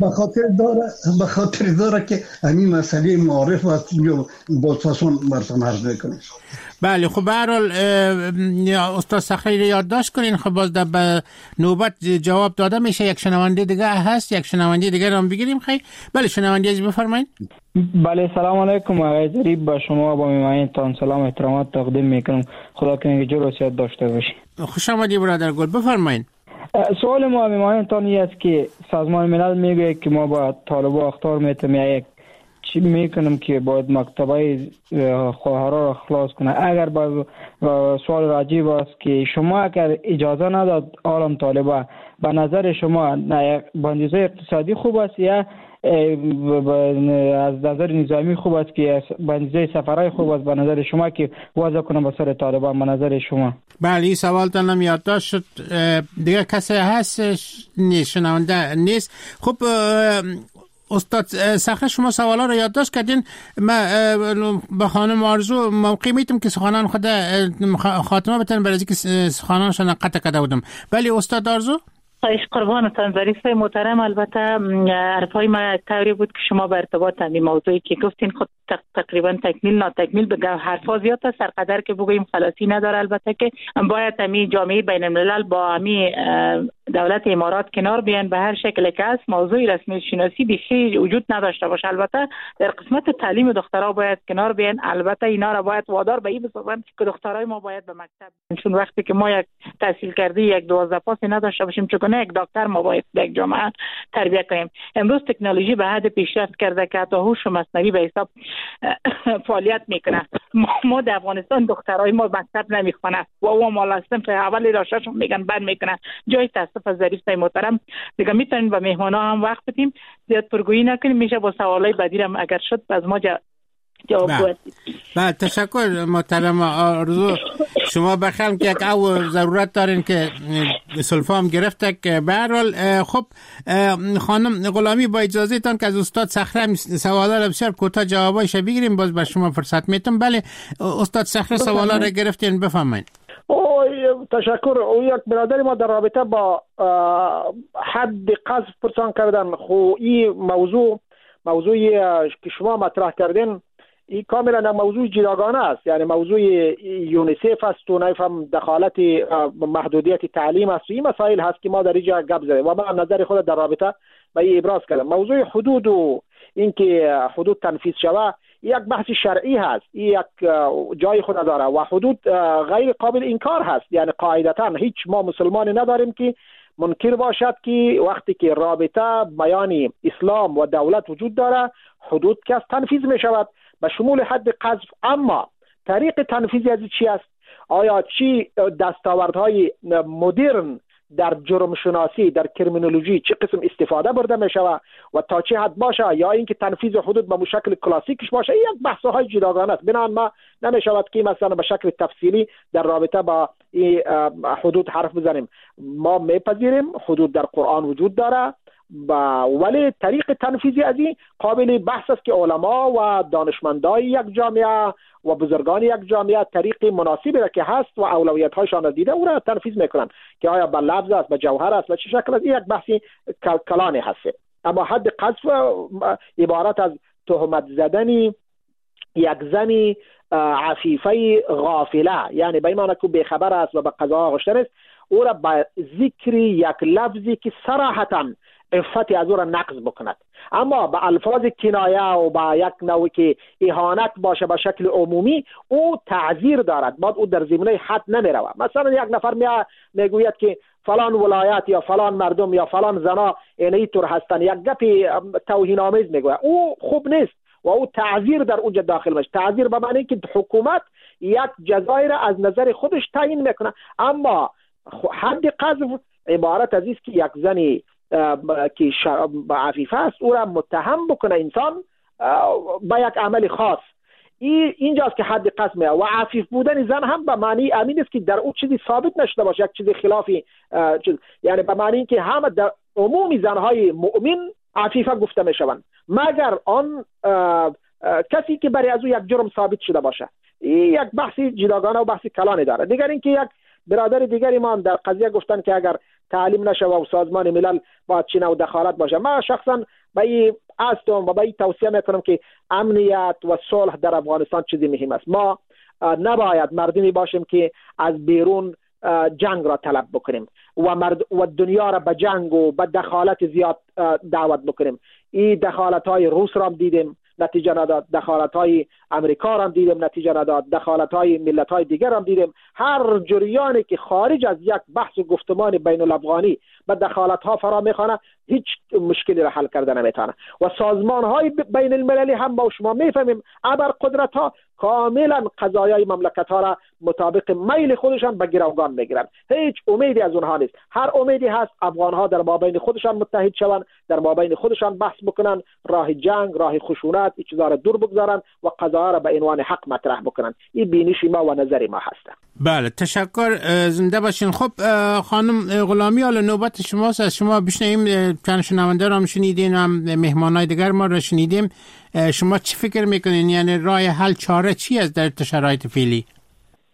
Speaker 7: به خاطر داره که همین مسئله معارف و باز فاسون براتون عرض میکنیم.
Speaker 1: بله خب به هر حال استاد صخره رو یادداشت کنین. خب باز در نوبت جواب داده میشه. یک شنونده دیگه هست، یک شنونده دیگه رو هم بگیریم. خیلی بله شنونده عزیز بفرمایید.
Speaker 8: بله سلام علیکم آقای ظریف، با شما با میهمانتان سلام احترامات تقدیم میکنم. خدا کنه که جور و صحت داشته باشید.
Speaker 1: خوش آمدید برادر گل بفرمایید.
Speaker 8: سوال ما میهمانتان است که سازمان ملل میگه که ما با طالبان اختار میتیم یک چی میکنم که باید مکتبای خواهرها را خلاص کنه. اگر با سوال راجب است که شما اگر اجازه نداد عالم طالبان به نظر شما بندیزه اقتصادی خوب است یا از نظر نظامی خوب است که بندیزه سفرهای خوب است به نظر شما که وضع کنه به سر طالبان به نظر شما؟
Speaker 1: بله این سوال تانم یادداشت شد. دیگه کسی هست شنونده نیست. خب استاد صخره شما سوالا رو یادداشت کردین. من به خانم آرزو موقع میتونم که سخنان خود خاتمه بتن برای که سخنانشون قطع کرده بودم. ولی استاد آرزو
Speaker 6: خواهش قربانتان ظریف محترم. البته حرفای ما طوری بود که شما به ارتباط همین موضوعی که گفتین خود تقریبا تکمیل ناتکمیل بگه حرفا زیاد است، سرقدر که بگوییم خلاصی نداره. البته که باید همین جامعه بین الملل با همین دولت امارات کنار بیان به هر شکل که است. موضوع رسمی شناسی بیخی وجود نداشته باشه. البته در قسمت تعلیم دخترها باید کنار بیان. البته اینا را باید وادار به این بسازن که دخترای ما باید به مکتب، چون وقتی که ما یک تحصیل کرده یک 12 پاس نداشته باشیم چون یک دکتر ما باید به یک جامعه تربیت کنیم. امروز تکنولوژی به حد پیشرفت کرده که حتی هوش مصنوعی به حساب فعالیت میکنه. ما در افغانستان دخترای ما مکتب نمیخونه و او مال صنف اول راشاشون میگن بعد میکنه. جای تاسف از ظریف محترم دیگه میتونیم به مهمانا هم وقت بدیم، زیاد پرگویی نکنیم، میشه با سوالای بعدی هم اگر شد از ما جواب بدید.
Speaker 1: بله تشکر محترم آرزو. شما بخیر که یک او ضرورت دارین که سلفام گرفته که به هر حال خب خانم غلامی با اجازه تان که از استاد صخره سوالا را بسیار کوتاه جوابایش بگیریم باز به شما فرصت میتم. بله استاد صخره سوالا را گرفتین بفرمایید.
Speaker 4: تشکر. او یک برادری ما در رابطه با حد قذف پرسان کردن. خو این موضوعی که شما مطرح کردین این کاملا موضوع جداگانه است، یعنی موضوع یونیسف است و نفهم دخالت محدودیت تعلیم است. این مسائل هست که ما در اینجا گپ زدیم و من نظر خود در رابطه به این ابراز کردم. موضوع حدود و اینکه حدود تنفیذ شود یک بحث شرعی هست، یک جای خود داره و حدود غیر قابل انکار هست. یعنی قاعدتا هیچ ما مسلمانی نداریم که منکر باشد که وقتی که رابطه بیان اسلام و دولت وجود داره حدود که تنفیذ می شود به شمول حد قذف. اما طریق تنفیذ از چی است؟ آیا چی دستاوردهای مدرن در جرم شناسی در کرمینولوژی چه قسم استفاده برده می شود و تا چه حد باشه، یا اینکه تنفیذ حدود به شکل کلاسیکش باشه، یک بحث‌های جداگانه است. بنابراین ما نمی شود که مثلا به شکل تفصیلی در رابطه با این حدود حرف بزنیم. ما میپذیریم حدود در قرآن وجود داره ولی طریق تنفیذی از این قابل بحث است که علما و دانشمندای یک جامعه و بزرگان یک جامعه طریق مناسبی را که هست و اولویت‌هایشان را دیده او را تنفیذ میکنن که آیا به لفظ است به جوهر است و چه شکل است. یک بحثی کلانی هست. اما حد قذف عبارت از تهمت زدن یک زنی عفیفه غافله، یعنی به این معنی که بیخبر است و به قضا آغشته است، او را به ذکر یک لفظی که صراحتاً عفتی از او را نقض بکند، اما به الفاظ کنایه و با یک نوعی که اهانت باشه به شکل عمومی او تعذیر دارد. بعد او در زمینه حد نمیرود. مثلا یک نفر میگوید که فلان ولایت یا فلان مردم یا فلان زنا اینطور هستند، یک گپ توهین آمیز میگوید، او خوب نیست و او تعذیر در اونجا داخل میشه. تعذیر به معنی که حکومت یک جزایی را از نظر خودش تعیین میکنه. اما حد قذف عبارت از است که یک زنی که عفیفه است او را متهم بکنه انسان با یک عمل خاص. اینجاست که حد قذف میاد. و عفیف بودن زن هم به معنی امین است که در اون چیزی ثابت نشده باشه، یک چیزی خلافی یعنی به معنی که همه در عمومی زنهای مؤمن عفیفه گفته میشوند مگر آن کسی که برای از او یک جرم ثابت شده باشه. این یک بحثی جداگانه و بحثی کلانی داره. دیگر اینکه یک برادر دیگری ما هم در قضیه گفتن که اگر تعلیم نشه و سازمان ملل باید چی نوع دخالت باشه. من شخصا به این هستم و به این توصیه میکنم که امنیت و صلح در افغانستان چیزی مهم است. ما نباید مردمی باشیم که از بیرون جنگ را طلب بکنیم و دنیا را به جنگ و به دخالت زیاد دعوت بکنیم. این دخالت های روس را هم دیدیم نتیجه نداد، دخالت های امریکا را هم دیدیم نتیجه نداد، دخالت های ملت های دیگر هم دیدیم. هر جریانی که خارج از یک بحث و گفتمان بین الافغانی به دخالت ها فرا میخوانه هیچ مشکلی را حل کرده نمیتونه. و سازمان های بین المللی هم با شما میفهمیم ابر قدرت ها کاملا قضایای مملکت ها را مطابق میل خودشان به گروگان میگیرن. هیچ امیدی از اونها نیست. هر امیدی هست افغان ها در مابین خودشان متحد شوند، در مابین خودشان بحث بکنن، راه جنگ، راه خشونت این چیزا را دور بگذارن و قضایا را به عنوان حق مطرح بکنن. این بینش ما و نظر ما هست.
Speaker 1: بله تشکر، زنده باشین. خب خانم غلامی حالا نوبت شماست. از شما بشنویم. چند شنونده را شنیدین و مهمانای دیگر ما را شنیدیم. شما چی فکر میکنین؟ یعنی راه حل چاره چی است در شرایط فعلی؟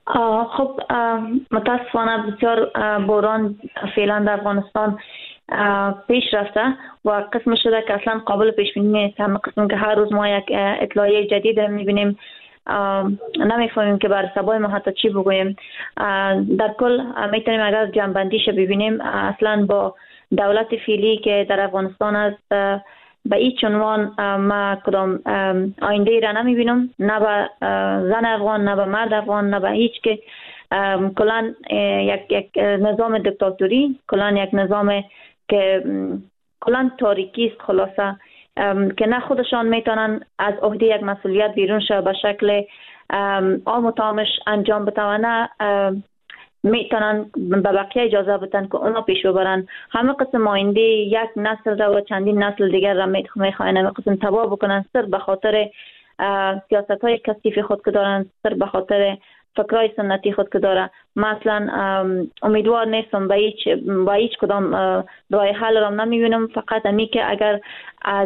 Speaker 5: خب متاسفانه بسیار باران فعلا در افغانستان پیش رفته و قسم شده که اصلا قابل پیش بینی نیست. هم قسم که هر روز ما یک اطلاعیه جدید میبینیم، نمیفهمیم که بر سبای ما حتی چی بگوییم. در کل میتونیم اگر جنبندیش ببینیم، اصلا با دولت فعلی که در افغانستان است به هیچ عنوان ما کدام آینده را نمیبینم، نه به زن افغان، نه به مرد افغان، نه به هیچ که. کلان یک نظام دیکتاتوری، کلان یک نظام که کلان تاریکی است خلاصه، که نه خودشان میتونن از عهده یک مسئولیت بیرون شو به شکل عام و تامش انجام بتوانه، میتونن به بقیه اجازه بدن که اونا پیش ببرن. همه قسم آینده یک نسل را و چندین نسل دیگر را میخواین همه قسم تباه بکنن، سر به خاطر سیاست های کثیف خود که دارن، سر به خاطر فکرای سنتی خود که داره. مثلا امیدوار نیستم به هیچ کدام راه حل را نمیبینم، فقط امی که اگر از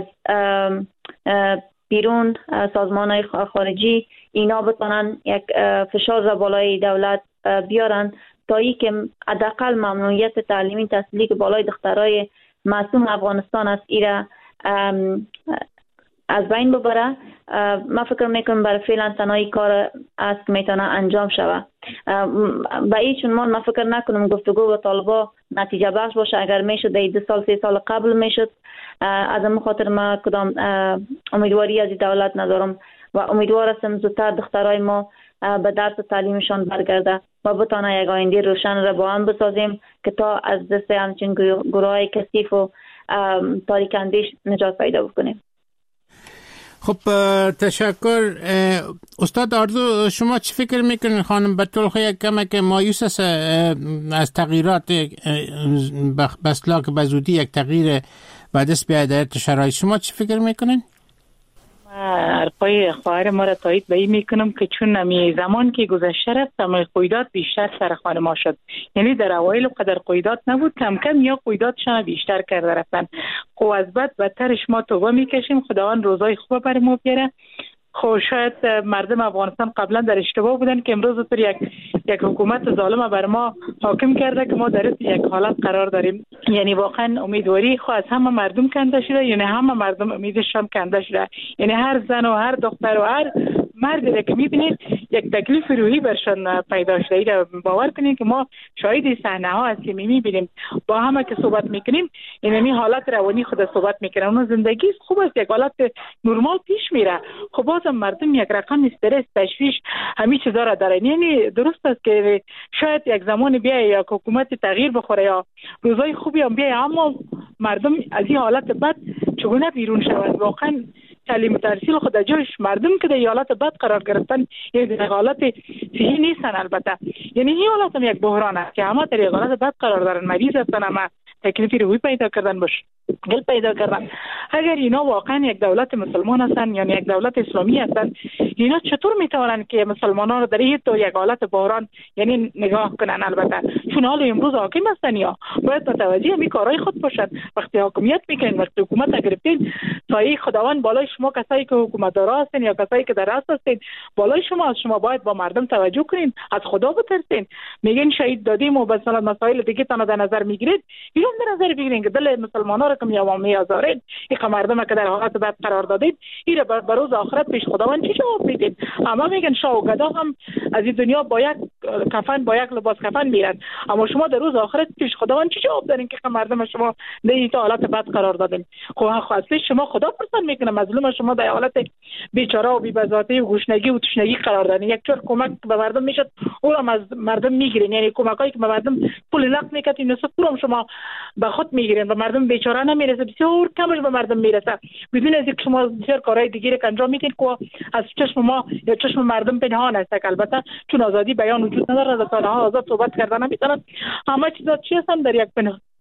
Speaker 5: بیرون سازمان های خارجی اینا بتونن یک فشار را بالای دولت بیارن تا ای که حداقل ممنوعیت تعلیمی تحصیلی که بالای دخترای معصوم افغانستان است ایره از بین ببره. من فکر میکنم برای فعلا تنهایی کار است که میتونه انجام شوه. به هیچ عنوان من فکر نکنم گفتگو با طالبا نتیجه بخش باشه. اگر میشد 2 سال 3 سال قبل میشد. از این خاطر ما کدام امیدواری از دولت ندارم و امیدوار هستم زودتر دخترای ما به درس تعلیمشان برگرده و بتانه یک آینده روشن را با هم بسازیم که تا از دست همچین گروهای کثیف و تاریک اندیش نجات پیدا بکنیم.
Speaker 1: خب تشکر. استاد آرزو، شما چی فکر میکنین؟ خانم بطلخ یک کمک مایوس است از تغییرات بسلا که بزودی یک تغییر به دست بیاید در شرایط. شما چی فکر میکنین؟
Speaker 6: حرفای خواهر ما را تایید به این میکنم که چون نمی زمان که گذشته رفت قیدات بیشتر سر خانه ما شد. یعنی در اوایل قدر قیدات نبود، کم کم یا قیداتشان بیشتر کرده رفتن. خب از بدترش ما توبه میکشیم، خداوند روزای خوب بر ما بیاره. خب شاید مردم افغانستان قبلا در اشتباه بودن که امروز پر یک حکومت ظالم بر ما حاکم کرده که ما در یک حالت قرار داریم. یعنی واقعا امیدواری خو از همه مردم کنده شده، یعنی همه مردم امیدشان کنده شده. یعنی هر زن و هر دختر و هر مردی که میبینید یک تکلیف روحی برشان پیدا شده. ایره باور کنید که ما شاهد صحنه ها هست که میبینیم، با همه که صحبت میکنیم یعنی حالت روانی خود صحبت میکنیم. اون زندگی خوب است، یک حالت نرمال پیش میره. خب بازم مردم یک رقم استرس، تشویش، همین چیزا را دارن. یعنی درست است که شاید یک زمان بیای یا حکومت تغییر بخوره یا روزای خوبی هم بیای، اما مردم از این حالت بد چگونه بیرون شود؟ واقعا تعلیم تحصیل خود جایش مردم که در حالت بد قرار گرفتن، یعنی در حالت صحیح نیستن. البته یعنی این حالت هم یک بحران است که همه در حالت بد قرار دارن، مریض هستن، همه تکلیفی روحی پیدا کردن، مشکل پیدا کردن. اگر اینا واقعا یک دولت مسلمان هستن یعنی یک دولت اسلامی هستن، اینا چطور میتونن که مسلمانان رو در این تو یک حالت بحران یعنی نگاه کنن؟ البته چون حال امروز حاکم هستن یا باید متوجه همین کارهای خود باشد. وقتی حاکمیت میکنین، وقتی حکومت گرفتین، سایه خداوند بالای شما، کسایی که حکومت دار هستین یا کسایی که در راست هستین بالای شما، از شما باید با مردم توجه کنین، از خدا بترسین. میگین شهید دادیم و مثلا مسائل دیگه تنها در نظر میگیرید، اینو در نظر بگیرین که دل مسلمانان رو که میآزارید، این مردم که در حالت بد قرار دادید، این به روز آخرت پیش خداوند چی جواب میدید؟ اما میگن شاه و گدا هم از این دنیا با یک کفن، با یک لباس کفن میرن، اما شما در روز آخرت پیش خداوند چی جواب دارین که مردم شما در این حالت بد قرار دادین؟ خب اصلا شما خدا پرسان میکنه، مظلوم شما در حالت بیچاره و بی‌بزاتی و گشنگی و تشنگی قرار دادین. یک جور کمک به مردم میشد، او را از مردم میگیرین. یعنی کمکایی که به مردم پول نقد میکردین، نصف پولم شما به خود میگیرین، به مردم بیچاره نمیرسه، بسیار کمش به مردم میرسه. بدون از اینکه شما بسیار کارهای دیگه که انجام میدین که از چشم ما یا چشم مردم پنهان است. البته چون آزادی بیان وجود نداره، رسانه‌ها آزاد صحبت کردن نمیتونن، همه چیزا چی هستن در یک پنهان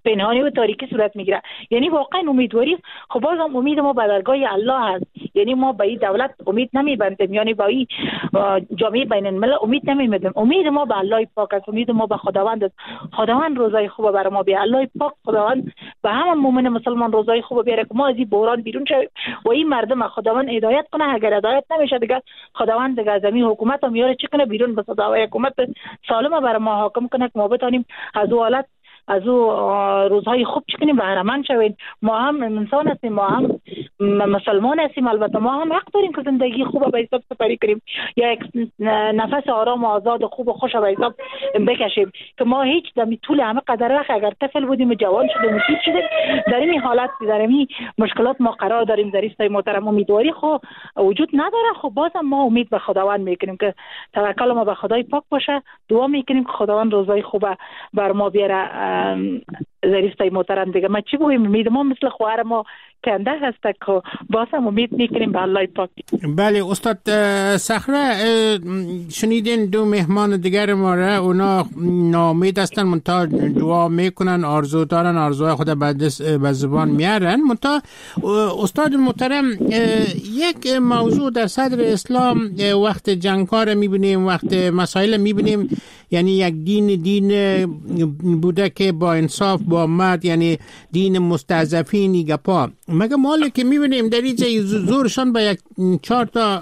Speaker 6: پنهانی و تاریکی صورت میگیره. یعنی واقعا امیدواری خب باز هم امید ما به درگاه الله هست. یعنی ما به این دولت امید نمیبندیم، یعنی با این جامعه بین الملل امید نمیبندیم. امید ما به الله پاک است، امید ما به خداوند است. خداوند روزای خوب برای ما بیاره. الله پاک خداوند به همه مؤمن مسلمان روزای خوب بیاره که ما از این بحران بیرون شویم و این مردم خداوند هدایت کنه. اگر هدایت نمیشه دیگه خداوند دیگه از این حکومت هم میاره چی کنه بیرون به صدا حکومت سالم برای ما حاکم کنه که ما بتونیم از اون حالت از او روزهای خوب چکنیم بهره‌مند شویم. ما هم انسان هستیم، ما هم مسلمان هستیم، البته ما هم حق داریم که زندگی خوب به حساب سپری کنیم یا یک نفس آرام و آزاد و خوب و خوش به حساب بکشیم که ما هیچ دمی طول همه قدر وقت اگر طفل بودیم و جوان شدیم و پیر شدیم در این حالت در این مشکلات ما قرار داریم. در این محترم امیدواری خو وجود نداره. خب بازم ما امید به خداوند میکنیم که توکل ما به خدای پاک باشه. دعا میکنیم که خداوند روزای خوب بر ما بیاره. زریستای محترم دیگه ما چی بگویم؟ امید ما مثل خواهر ما کنده هست که باز هم امید میکنیم به الله پاک.
Speaker 1: بله استاد صخره، شنیدین دو مهمان دیگر ما را، اونا ناامید هستن منتها دعا میکنن، آرزو دارن، آرزوهای خود به زبان میارن. منتها استاد محترم یک موضوع در صدر اسلام وقت جنگ‌ها میبینیم، وقت مسائل میبینیم، یعنی یک دین بوده که با انصاف با مرد، یعنی دین مستضعفین گپا. مگه مالی که میبینیم در اینجا زورشان به یک 4 تا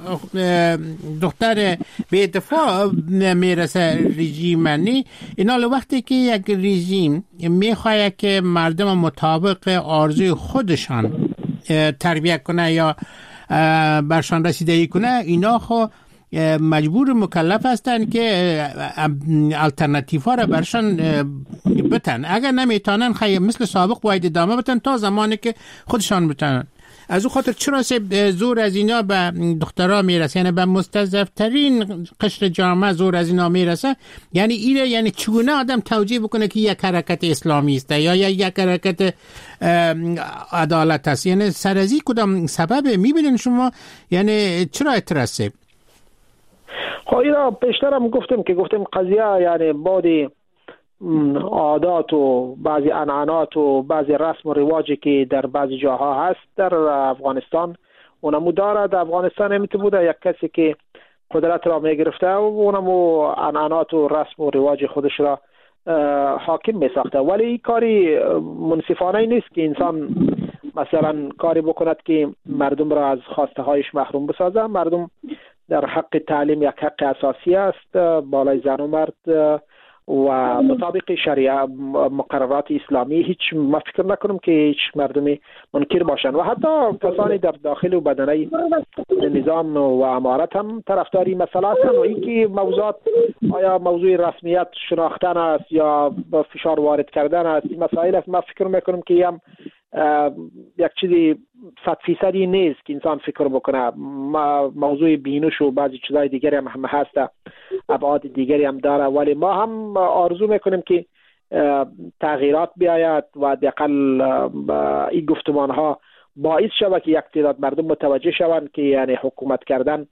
Speaker 1: دختر به دفاع میرسه رژیم. اینا وقتی که یک رژیم میخواه که مردم مطابق آرزوی خودشان تربیت کنه یا برشان رسیدگی کنه، اینا خو مجبور مکلف هستن که الٹرناتیو ها را برشان بتن. اگر نمیتونن خیلی مثل سابق باید ادامه بتن تا زمانی که خودشان بتنن. از او خاطر چرا زور از اینا به دخترها میرسه، یعنی به مستضعفترین قشر جامعه زور از اینا میرسه؟ یعنی ایره، یعنی چگونه آدم توجیه بکنه که یک حرکت اسلامی است یا یک حرکت عدالت است؟ یعنی سرازی کدام سبب میبینین شما؟ یعنی چرا اترسه؟
Speaker 4: خب اینا پیشترم گفتیم قضیه یعنی بعضی عادات و بعضی عنعنات و بعضی رسم و رواجی که در بعضی جاها هست در افغانستان اونمو داره. در افغانستان همیت بوده یک کسی که قدرت را میگرفته و اونمو عنعنات و رسم و رواج خودش را حاکم میساخته. ولی این کاری منصفانه نیست که انسان مثلا کاری بکند که مردم را از خواسته هایش محروم بسازه. مردم در حق تعلیم یک حق اساسی است بالای زن و مرد و مطابق شریعه مقررات اسلامی. هیچ ما فکر نکنم که هیچ مردمی منکر باشند و حتی کسانی در داخل و بدنه نظام و امارت هم طرفداری مسئله هستند. و اینکه موضوعات آیا موضوع رسمیت شناختن است یا فشار وارد کردن است، این مسائل است. ما فکر میکنم که هم یک چیزی 100% نیست که انسان فکر بکنه. موضوع بینش و بعضی چیزای دیگری هم هست، ابعاد دیگری هم داره، ولی ما هم آرزو میکنیم که تغییرات بیاید و حداقل این گفتمان ها باعث شود که یک تعداد مردم متوجه شوند که یعنی حکومت کردن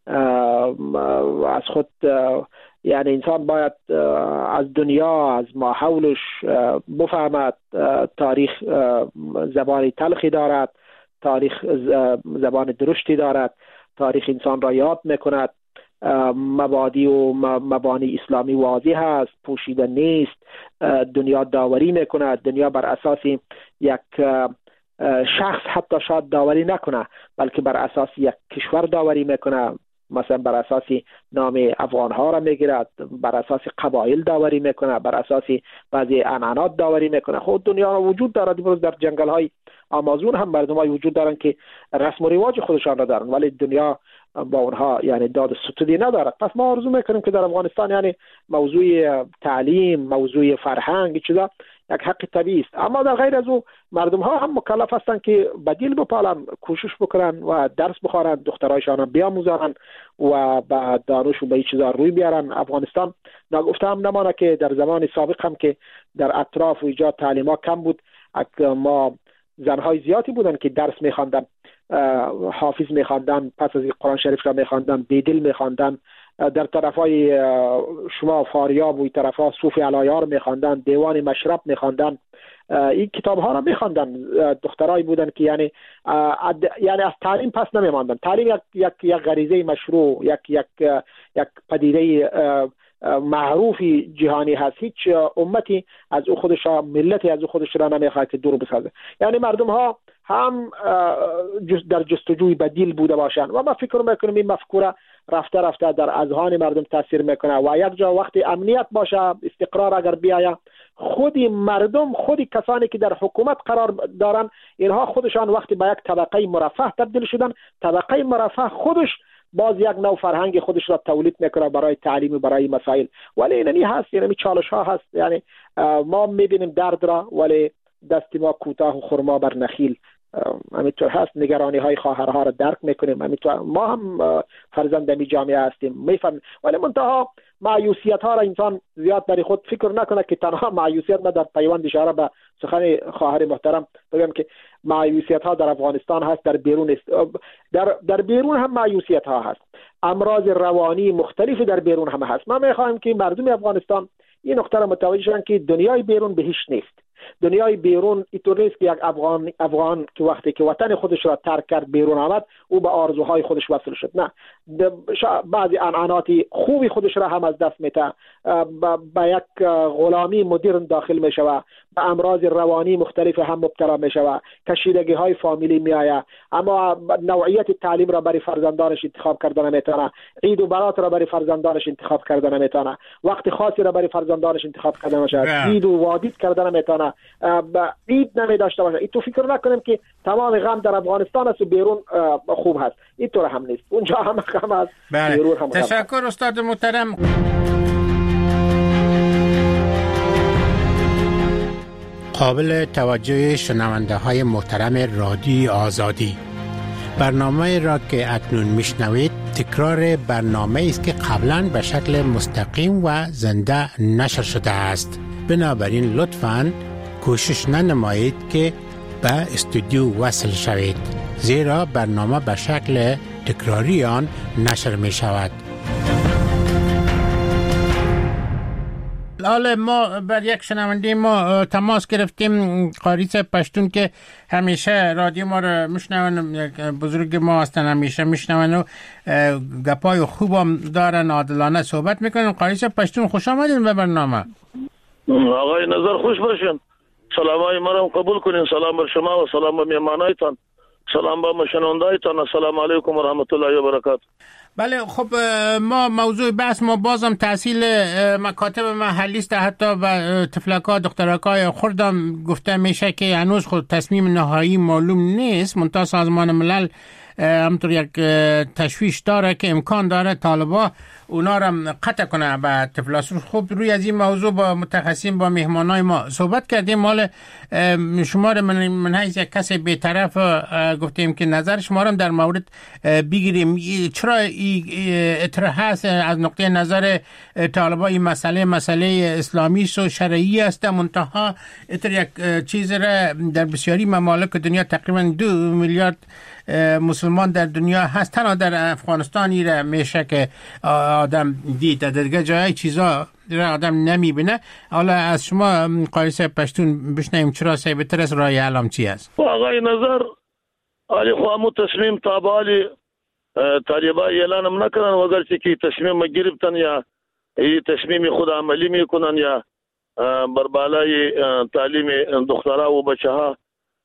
Speaker 4: از خود، یعنی انسان باید از دنیا از ما حولش بفهمد تاریخ زبان تلخی دارد، تاریخ زبان درشتی دارد، تاریخ انسان را یاد میکند، مبادی و مبانی اسلامی واضح است، پوشیده نیست، دنیا داوری میکند. دنیا بر اساس یک شخص حتی شاید داوری نکنه، بلکه بر اساس یک کشور داوری میکنه. مثلا بر اساس نام افغان ها را میگیرد، بر اساس قبایل داوری میکنه، بر اساس بعضی عنعنات داوری میکنه. خود دنیا را وجود دارد. امروز در جنگل های آمازون هم مردمای وجود دارن که رسم و رواج خودشان را دارن، ولی دنیا با اونها یعنی داد ستودی ندارد. پس ما آرزو میکنیم که در افغانستان یعنی موضوع تعلیم، موضوع فرهنگ چیزا یک حق طبیعی است. اما در غیر از او مردم ها هم مکلف هستند که بدیل بپالن، کوشش بکنن و درس بخوانن، دخترایشان بیاموزن و به دانش و به این چیزا روی بیارن. افغانستان نگفته هم نمانه که در زمان سابق هم که در اطراف و ایجاد تعلیم ها کم بود، ما زنهای زیادی بودن که درس میخواندن، حافظ میخواندن، پس از قرآن شریف را میخواندن، بیدل میخواندن، در طرفای شما فاریاب و طرفا صوفی علایار میخواندن، دیوان مشرب میخواندن، این کتاب ها را میخواندن. دخترایی بودن که یعنی از تعلیم پس نمیماندن. تعلیم یک غریزه مشروع، یک پدیده معروفی جهانی هست. هیچ امتی از او خودش، ملتی از او خودش را نمیخواد که دور بسازه. یعنی مردم ها هم در جستجوی بدیل بوده باشند و ما فکر میکنم این مفکوره رفته رفته در اذهان مردم تاثیر میکنه و یک جا وقتی امنیت باشه، استقرار اگر بیاید، خودی مردم، خودی کسانی که در حکومت قرار دارن، اینها خودشان وقتی به یک طبقه مرفه تبدیل شدن، طبقه مرفه خودش باز یک نوع فرهنگ خودش را تولید میکنه برای تعلیم و برای مسائل. ولی اینی هست، یعنی چالش ها هست. یعنی ما میبینیم درد را ولی دست ما کوتاه و خرما بر نخیل. همینطور هست، نگرانی های خواهرها را درک میکنیم. همینطور ما هم فرزند می جامعه هستیم، میفهمیم. ولی منتها مایوسیت ها را انسان زیاد برای خود فکر نکنه که تنها مایوسیت. ما در پیوند اشاره به سخن خواهر محترم بگم که مایوسیت ها در افغانستان هست، در بیرون است. در بیرون هم مایوسیت ها هست. امراض روانی مختلفی در بیرون هم هست. ما میخوایم که مردم افغانستان این نکته را متوجه شوند که دنیای بیرون به هیچ نیست. دنیای بیرون اینطور نیست که یک افغان که وقتی که وطن خودش را ترک کرد بیرون آمد او به آرزوهای خودش وصل شد. نه، بعضی عنعنات خوبی خودش را هم از دست میده، به یک غلامی مدرن داخل میشوه، به امراض روانی مختلف هم مبتلا میشوه، کشیدگی های فامیلی میآید، اما نوعیت تعلیم را برای فرزندانش انتخاب کردن نمیتونه، عید و برات را برای فرزندانش انتخاب کردن نمیتونه، وقت خاصی را برای فرزندانش انتخاب کردن نمیشه، عید و وادید کردن نمیتونه، عید نمی داشته باشه. این تو فکر نکنیم که تمام غم در افغانستان است و بیرون خوب هست. این طور هم نیست، اونجا هم غم است.
Speaker 1: بله. تشکر استاد محترم. قابل توجه شنونده های محترم رادیو آزادی، برنامه را که اکنون میشنوید تکرار برنامه است که قبلا به شکل مستقیم و زنده نشر شده است. بنابراین لطفاً کوشش ننمایید که به استودیو وصل شوید، زیرا برنامه به شکل تکراری آن نشر می شود. حالا ما بر یک شنونده ما تماس گرفتیم، قاریس پشتون که همیشه رادیو ما رو میشنون، بزرگ ما هستن، همیشه میشنون و گپای خوبم دارن، عادلانه صحبت میکنن. قاریس پشتون خوش آمدین به برنامه.
Speaker 9: آقای نظر خوش باشین، سلامای ما رو قبول کنین. سلام بر شما و سلام به میهمانایتان، سلام به مشنوندایتان. السلام علیکم و رحمت الله و برکاته.
Speaker 1: بله، خب ما موضوع بحث ما بازم تحصیل مکاتب محلی است. حتی به طفلکا دخترکای خردم گفته میشه که هنوز خود تصمیم نهایی معلوم نیست. منتها سازمان ملل همطور یک تشویش داره که امکان داره طالبا اونا را قطع کنه به طفلاسون. خب روی از این موضوع با متخصصین، با مهمانای ما صحبت کردیم. مال شما را من حیث یک کس بی‌طرف گفتیم که نظر شما را در مورد بگیریم. چرا اطراح هست از نقطه نظر طالبا این مسئله اسلامی و شرعی است، منتها یک چیز را در بسیاری ممالک دنیا تقریبا 2 میلیارد مسلمان در دنیا هست، تنها در افغانستانی را میشه که آدم دید، در دیگه جای چیزا را آدم نمیبینه. حالا از شما قاریس پشتون بشنیم چرا بهتر است رای علام چی است؟
Speaker 9: آقای نظر علی خواهمو تصمیم تابالی طالبا اعلانم نکنن، وگرچه که تصمیم گرفتن یا این تصمیم خود عملی میکنن یا بر بالای تعلیم دخترها و بچه ها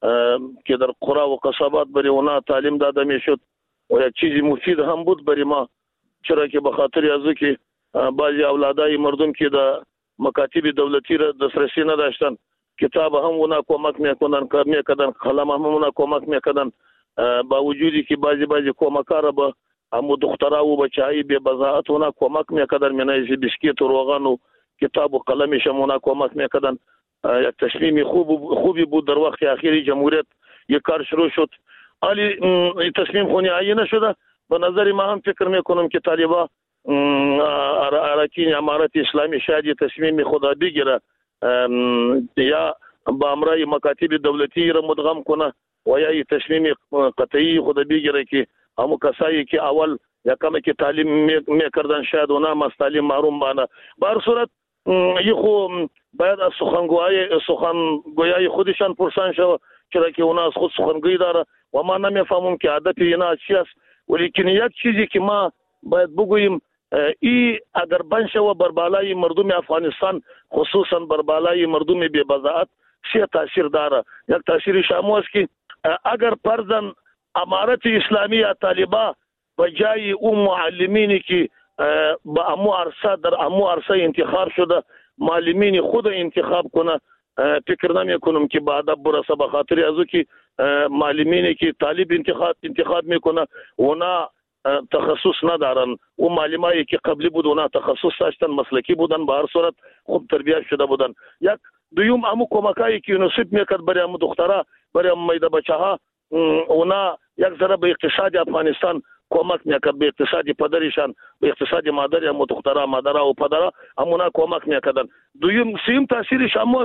Speaker 9: که در قرى و قصبات برای اونا تعلیم داده میشد و یک چیزی مفید هم بود برای ما، چرا که به خاطر از که بعضی اولادای مردم که در مکاتب دولتی را دسترسی نداشتن، کتاب هم اونا کمک میکنن، کار میکردن، قلم هم اونا کمک میکردن، با وجودی که بعضی کمک‌ها را به همو دخترها و بچه‌های بی بضاعت اونا کمک میکردن، منایز بیسکیت و روغن و کتاب و قلمش هم اونا کمک میکردن. یک تصمیم خوبی بود. در وقت اخیری جمهوریت یک کار شروع شد، ولی تصمیم خونی عیه نشده. به نظر ما هم فکر میکنم که طالبا اراکین امارت اسلامی شاید تصمیم خدا بگیره یا با امرای مکاتب دولتی را مدغم کنه و یا تصمیم قطعی خدا بگیره که همو کسایی که اول یا کمی که تعلیم میکردن شاید اونا هم از تعلیم محروم بانه. به هر صورت یخو باید از سخنگویای خودشان پرسان شود، چرا که اونا از خود سخنگوی داره و ما نمیفهمم که هدف اینا چی است. ولیکن یک چیزی که ما باید بگوییم، ای اگر بنشه و بر بالای مردم افغانستان، خصوصا بر بالای مردم بی بضاعت چه تاثیر داره. یک تاثیر شامو است که اگر فرضاً امارت اسلامی یا طالبان بجای اون معلمینی که با امو عرصه در امو عرصه انتخاب شده معلمین خود انتخاب کنه، فکر نمی کنم که با ادب برسه، به خاطر ازو که معلمینی که طالب انتخاب میکنه اونا تخصص ندارن. اون معلمایی که قبلی بود اونا تخصص داشتن، مسلکی بودن، به هر صورت خوب تربیت شده بودن. یک دویم امو کمکایی که یونیسف میکرد برای امو دخترها، برای امو میده بچه‌ها، اونا یک ذره به اقتصاد افغانستان کمک میکرد، به اقتصاد پدرشان، به اقتصاد مادر امو دخترها، مادرها و پدرها امونا کمک میکردن. دویم سیم تاثیرش امو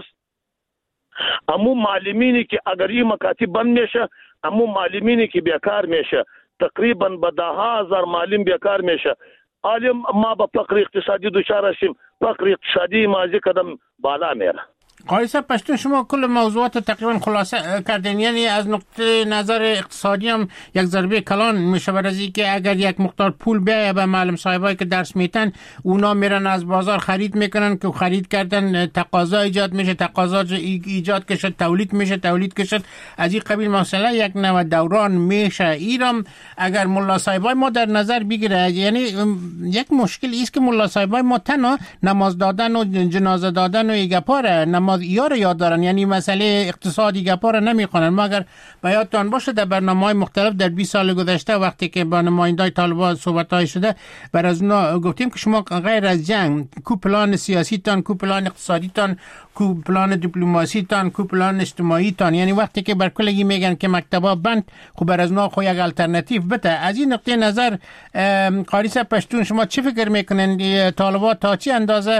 Speaker 9: امو معلمینی که اگر این مکاتب بند میشه، امو معلمینی که بیکار میشه، تقریبا به 10,000 معلم بیکار میشه. عالم ما به فقر اقتصادی دچار هستیم، فقر اقتصادی مازی قدم بالا میره.
Speaker 1: قاری صاحب پشتون شما کل موضوعات تقریبا خلاصه کردین، یعنی از نقطه نظر اقتصادی هم یک ضربه کلان میشه بر از اینکه اگر یک مقدار پول بیایه به معلم صاحبایی که درس میتن، اونا میرن از بازار خرید میکنن که خرید کردن تقاضا ایجاد میشه، تقاضا ایجاد کشد، تولید کشد، از این قبیل مسئله یک نوع دوران میشه. ایرام اگر ملا صاحبای ما در نظر بگیره، یعنی یک مشکل است که ملا صاحبای ما تنها نماز دادن و جنازه دادن و ایگپاره نماز ایار یاد دارن، یعنی مسئله اقتصادی گپار نمیخوانن. ما اگر به یادتان باشه در برنامه‌های مختلف در 20 سال گذشته وقتی که با نمایندای طالبان صحبت‌های شده، بر از اونا گفتیم که شما غیر از جنگ کو پلان سیاسی تان، کو پلان اقتصادی تان، کو پلان دیپلماسی تان، کو پلان اجتماعی تان، یعنی وقتی که بر کلگی میگن که مکتبا بند، خب بر از اونا خو یک الटरनेटिव بده. از این نقطه نظر قاری صاحب پشتون شما چی فکر میکنن طالبان تا چه اندازه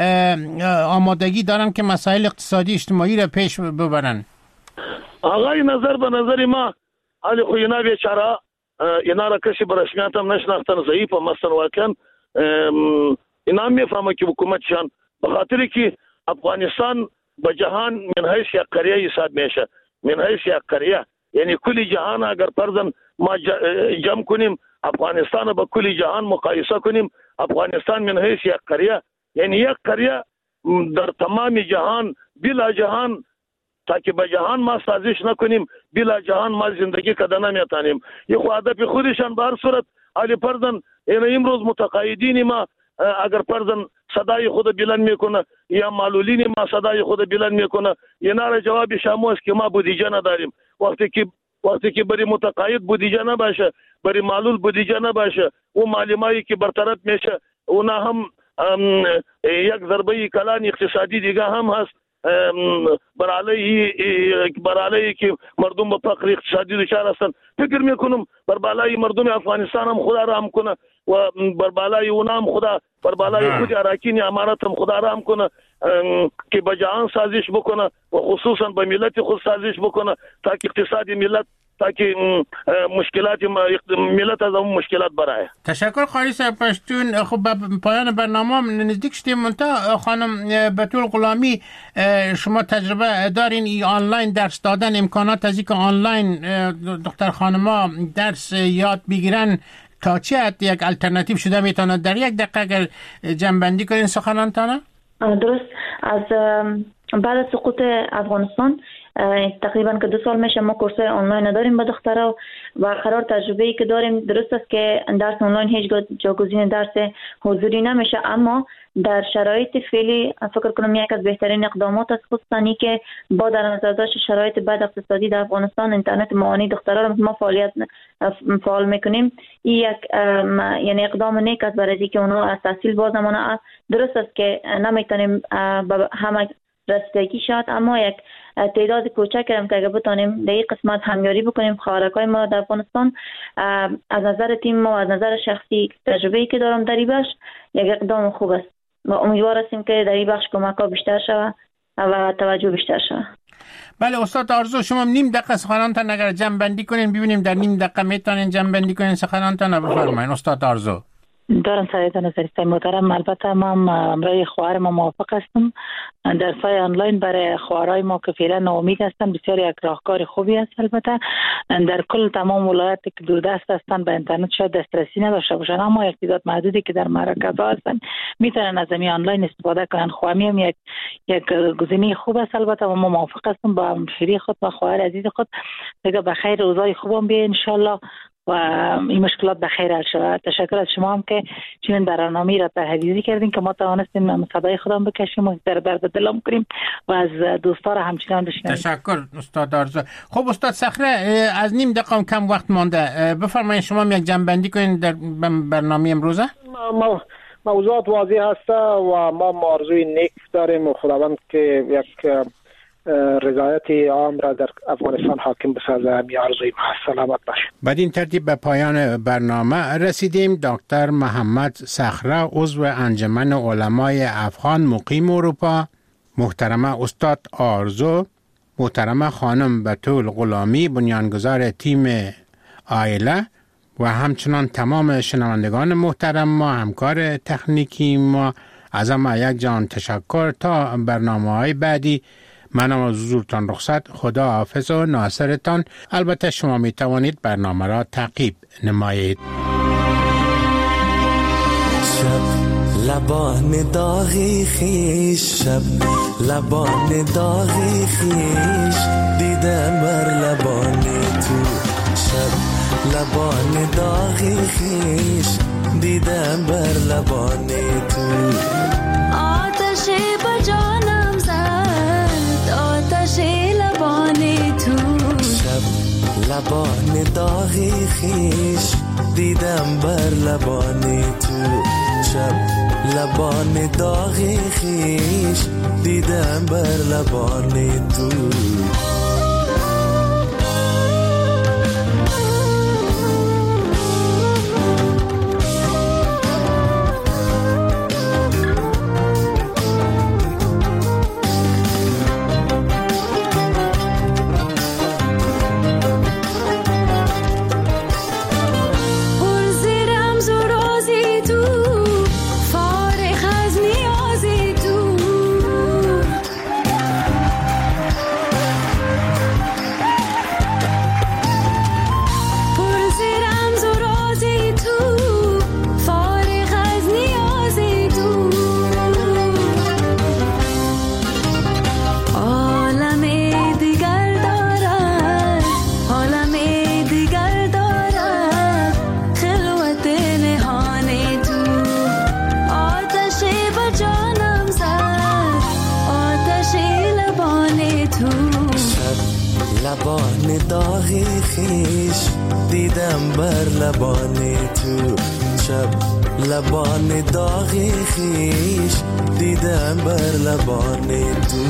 Speaker 1: آمادگی دارن که مسائل اقتصادی اجتماعی را پیش ببرن؟
Speaker 9: آقای نظر به نظر ما علی خو اینا بیچاره اینا را کسی به رسمیت هم نشناختن، ضعیف هم هستن واقعا. اینا میفهمه که حکومتشان به خاطر که افغانستان به جهان من حیث یک قریه حساب میشه، من حیث یک قریه، یعنی کل جهان اگر فرضاً ما جمع کنیم افغانستان با کل جهان مقایسه کنیم، افغانستان من حیث یک قریه، یعنی یک قریه در تمام جهان بلا جهان، تا که به جهان ما سازش نکنیم بلا جهان ما زندگی کده نمیتانیم. یه خو هدف خودشان به هر صورت علی فرضاً امروز متقاعدین ما اگر فرضاً صدای خود بلند میکنه یا معلولین ما صدای خود بلند میکنه، اینا را جواب شامو است که ما بودجه نداریم. وقتی که برای متقاعد بودجه نباشه، برای معلول بودجه نباشه، و معلمایی که برطرف میشه اونا هم یک ضربه کلان اقتصادی دیگه هم هست برای که مردم به فقر اقتصادی دچار هستند. فکر میکنم بر بالای مردم افغانستان هم خدا رحم کنه و بر بالای اونا هم خدا، بر بالای خود اراکین امارت هم خدا رحم کنه که به جهان سازش بکنه و خصوصا به ملت خود سازش بکنه تا که اقتصادی ملت، تا که مشکلات ملت از اون مشکلات برای.
Speaker 1: تشکر قاری صاحب پشتون. خب به پایان برنامه نزدیک شدیم. منتها خانم بتول غلامی، شما تجربه دارین ای آنلاین درس دادن، امکانات از اینکه آنلاین دختر خانما درس یاد بگیرن تا چه حد یک الटरनेटिव شده میتونه؟ در یک دقیقه اگر جنبندی کنین سخنانتانه.
Speaker 5: درست. از بعد از سقوط افغانستان تقریبا که 2 سال میشه ما کورسای آنلاین داریم با دخترها و قرار تجربه‌ای که داریم. درست است که درس آنلاین هیچ جاگزین درس حضوری نمیشه، اما در شرایط فعلی فکر کنم یک از بهترین اقدامات است، خصوصا که با در نظر داشت شرایط بد اقتصادی در افغانستان اینترنت معانی دخترها را ما فعال میکنیم. این یک یعنی اقدام نیک است برای اینکه اونا از تحصیل بازنمونه. درست است که نمیتونیم همه رسیدگی شد، اما یک تعداد کوچک هم که اگه بتانیم در این قسمت همیاری بکنیم خواهرکای ما در افغانستان، از نظر تیم ما و از نظر شخصی تجربه‌ای که دارم در این بخش یک اقدام خوب است و امیدوار هستیم که در این بخش کمک‌ها بیشتر شود و توجه بیشتر شود.
Speaker 1: بله استاد آرزو، شما نیم دقیقه سخنانتان اگر جمع بندی کنین ببینیم در نیم دقیقه میتونین جمع بندی کنین سخنانتان. بفرمایید استاد آرزو.
Speaker 6: دارم سریعتان نظریستای محترم. البته ما امرای خواهر ما موافق هستم. درسای آنلاین برای خواهرای ما که فعلا ناامید هستن بسیار یک راهکار خوبی است. البته در کل تمام ولایت که دوردست هستن به اینترنت شاید دسترسی نداشته باشن، اما یک تعداد محدودی که در مراکزها هستن میتونن از این آنلاین استفاده کنن. خواهمی هم یک گزینه خوب است. البته ما موافق هستم با همشیری خود و خواهر عزیز خود دیگه به خیر روزای خوبم بیه ان شاء الله و این مشکلات به خیر حل شود. تشکر از شما هم که چنین برنامه‌ای را تهیه کردین که ما توانستیم صدای خودمون بکشیم و در درد دلم کنیم و از دوستا را همچنان بشنویم.
Speaker 1: تشکر استاد آرزو. خب استاد صخره، از نیم دقیقه کم وقت مانده، بفرمایید شما یک جنبندی کنین در برنامه امروزه.
Speaker 4: موضوعات واضح هست و ما آرزوی نیک داریم و خداوند که یک رضایت عام را در افغانستان حاکم بسازه. می آرزوی سلامت باشه.
Speaker 1: بعد این ترتیب به پایان برنامه رسیدیم. دکتر محمد صخره، عضو انجمن علمای افغان مقیم اروپا، محترمه استاد آرزو، محترمه خانم بتول غلامی، بنیانگذار تیم عائله و همچنان تمام شنوندگان محترم ما، همکار تکنیکی ما، از همه یک جان تشکر. تا برنامه‌های بعدی من از حضورتان رخصت. خدا حافظ و ناصرتان. البته شما می توانید برنامه را تعقیب نمایید.
Speaker 10: شب لبان داغی خیش، شب لبان داغی خیش، دیدم بر لبان تو. شب لبان داغی خیش، دیدم بر لبان تو.
Speaker 11: آتش با جانم زد، آتش لبان تو.
Speaker 10: شب لبان داغی خیش، دیدم بر لبان تو. شب لبان داغی خیش، دیدم بر لبان تو. لبان داغی خیش، دیدم بر لبان تو. شب لبان داغی خیش، دیدم بر لبان تو.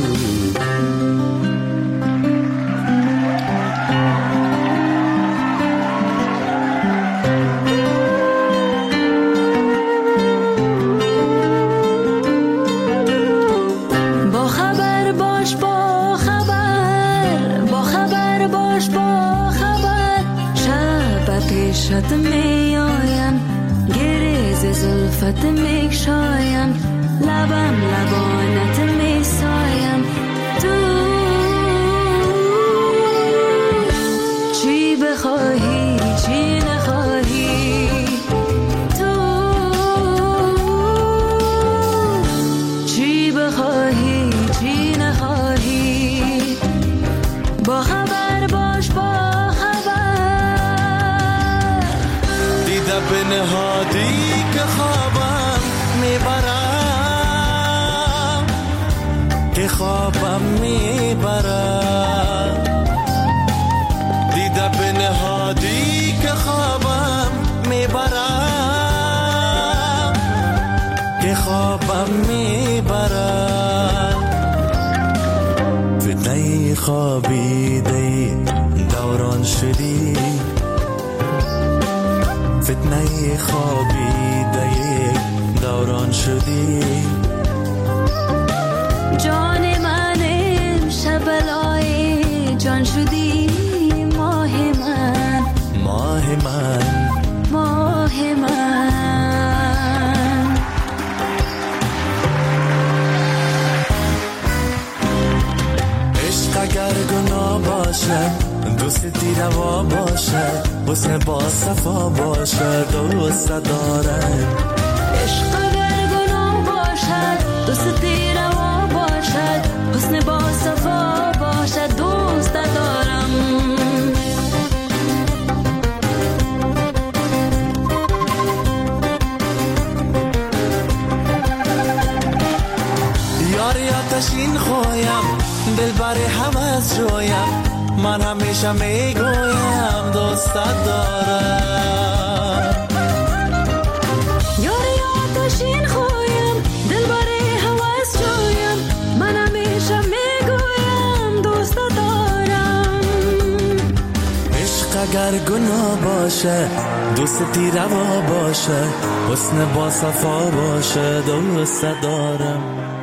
Speaker 11: پیشت می آیم، گریز زلفت می شایم، لبم لبانت می سایم. تو چی بخواهی چی نخواهی، تو چی بخواهی چی نخواهی، با خبر باش با
Speaker 10: به نهادی که خوابم میبرم، که خوابم میبرم. دیده به نهادی که خوابم میبرم، که خوابم میبرم. فتنه خوابیده دوران شدی، فتنه خوابیده دوران شدی.
Speaker 11: جان من امشب لای دوران شدی ماه من،
Speaker 10: ماه من،
Speaker 11: ماه من.
Speaker 10: عشق اگر گناه باشه، دوستی روا باشه، حسن با صفا باشه، دوست دارم.
Speaker 11: عشق اگر گناه باشد، دوستی روا باشد، حسن با صفا باشد، دوست دارم.
Speaker 10: یاری آتشین خویم، دل بری حوض جویم، من همیشه میگویم دوست دارم.
Speaker 11: یاری آتشین خویم، دل بری حوض جویم، من همیشه میگویم دوست دارم.
Speaker 10: عشق اگر گناه باشه، دوستی روا باشه، حسن با صفا باشه، دوست دارم.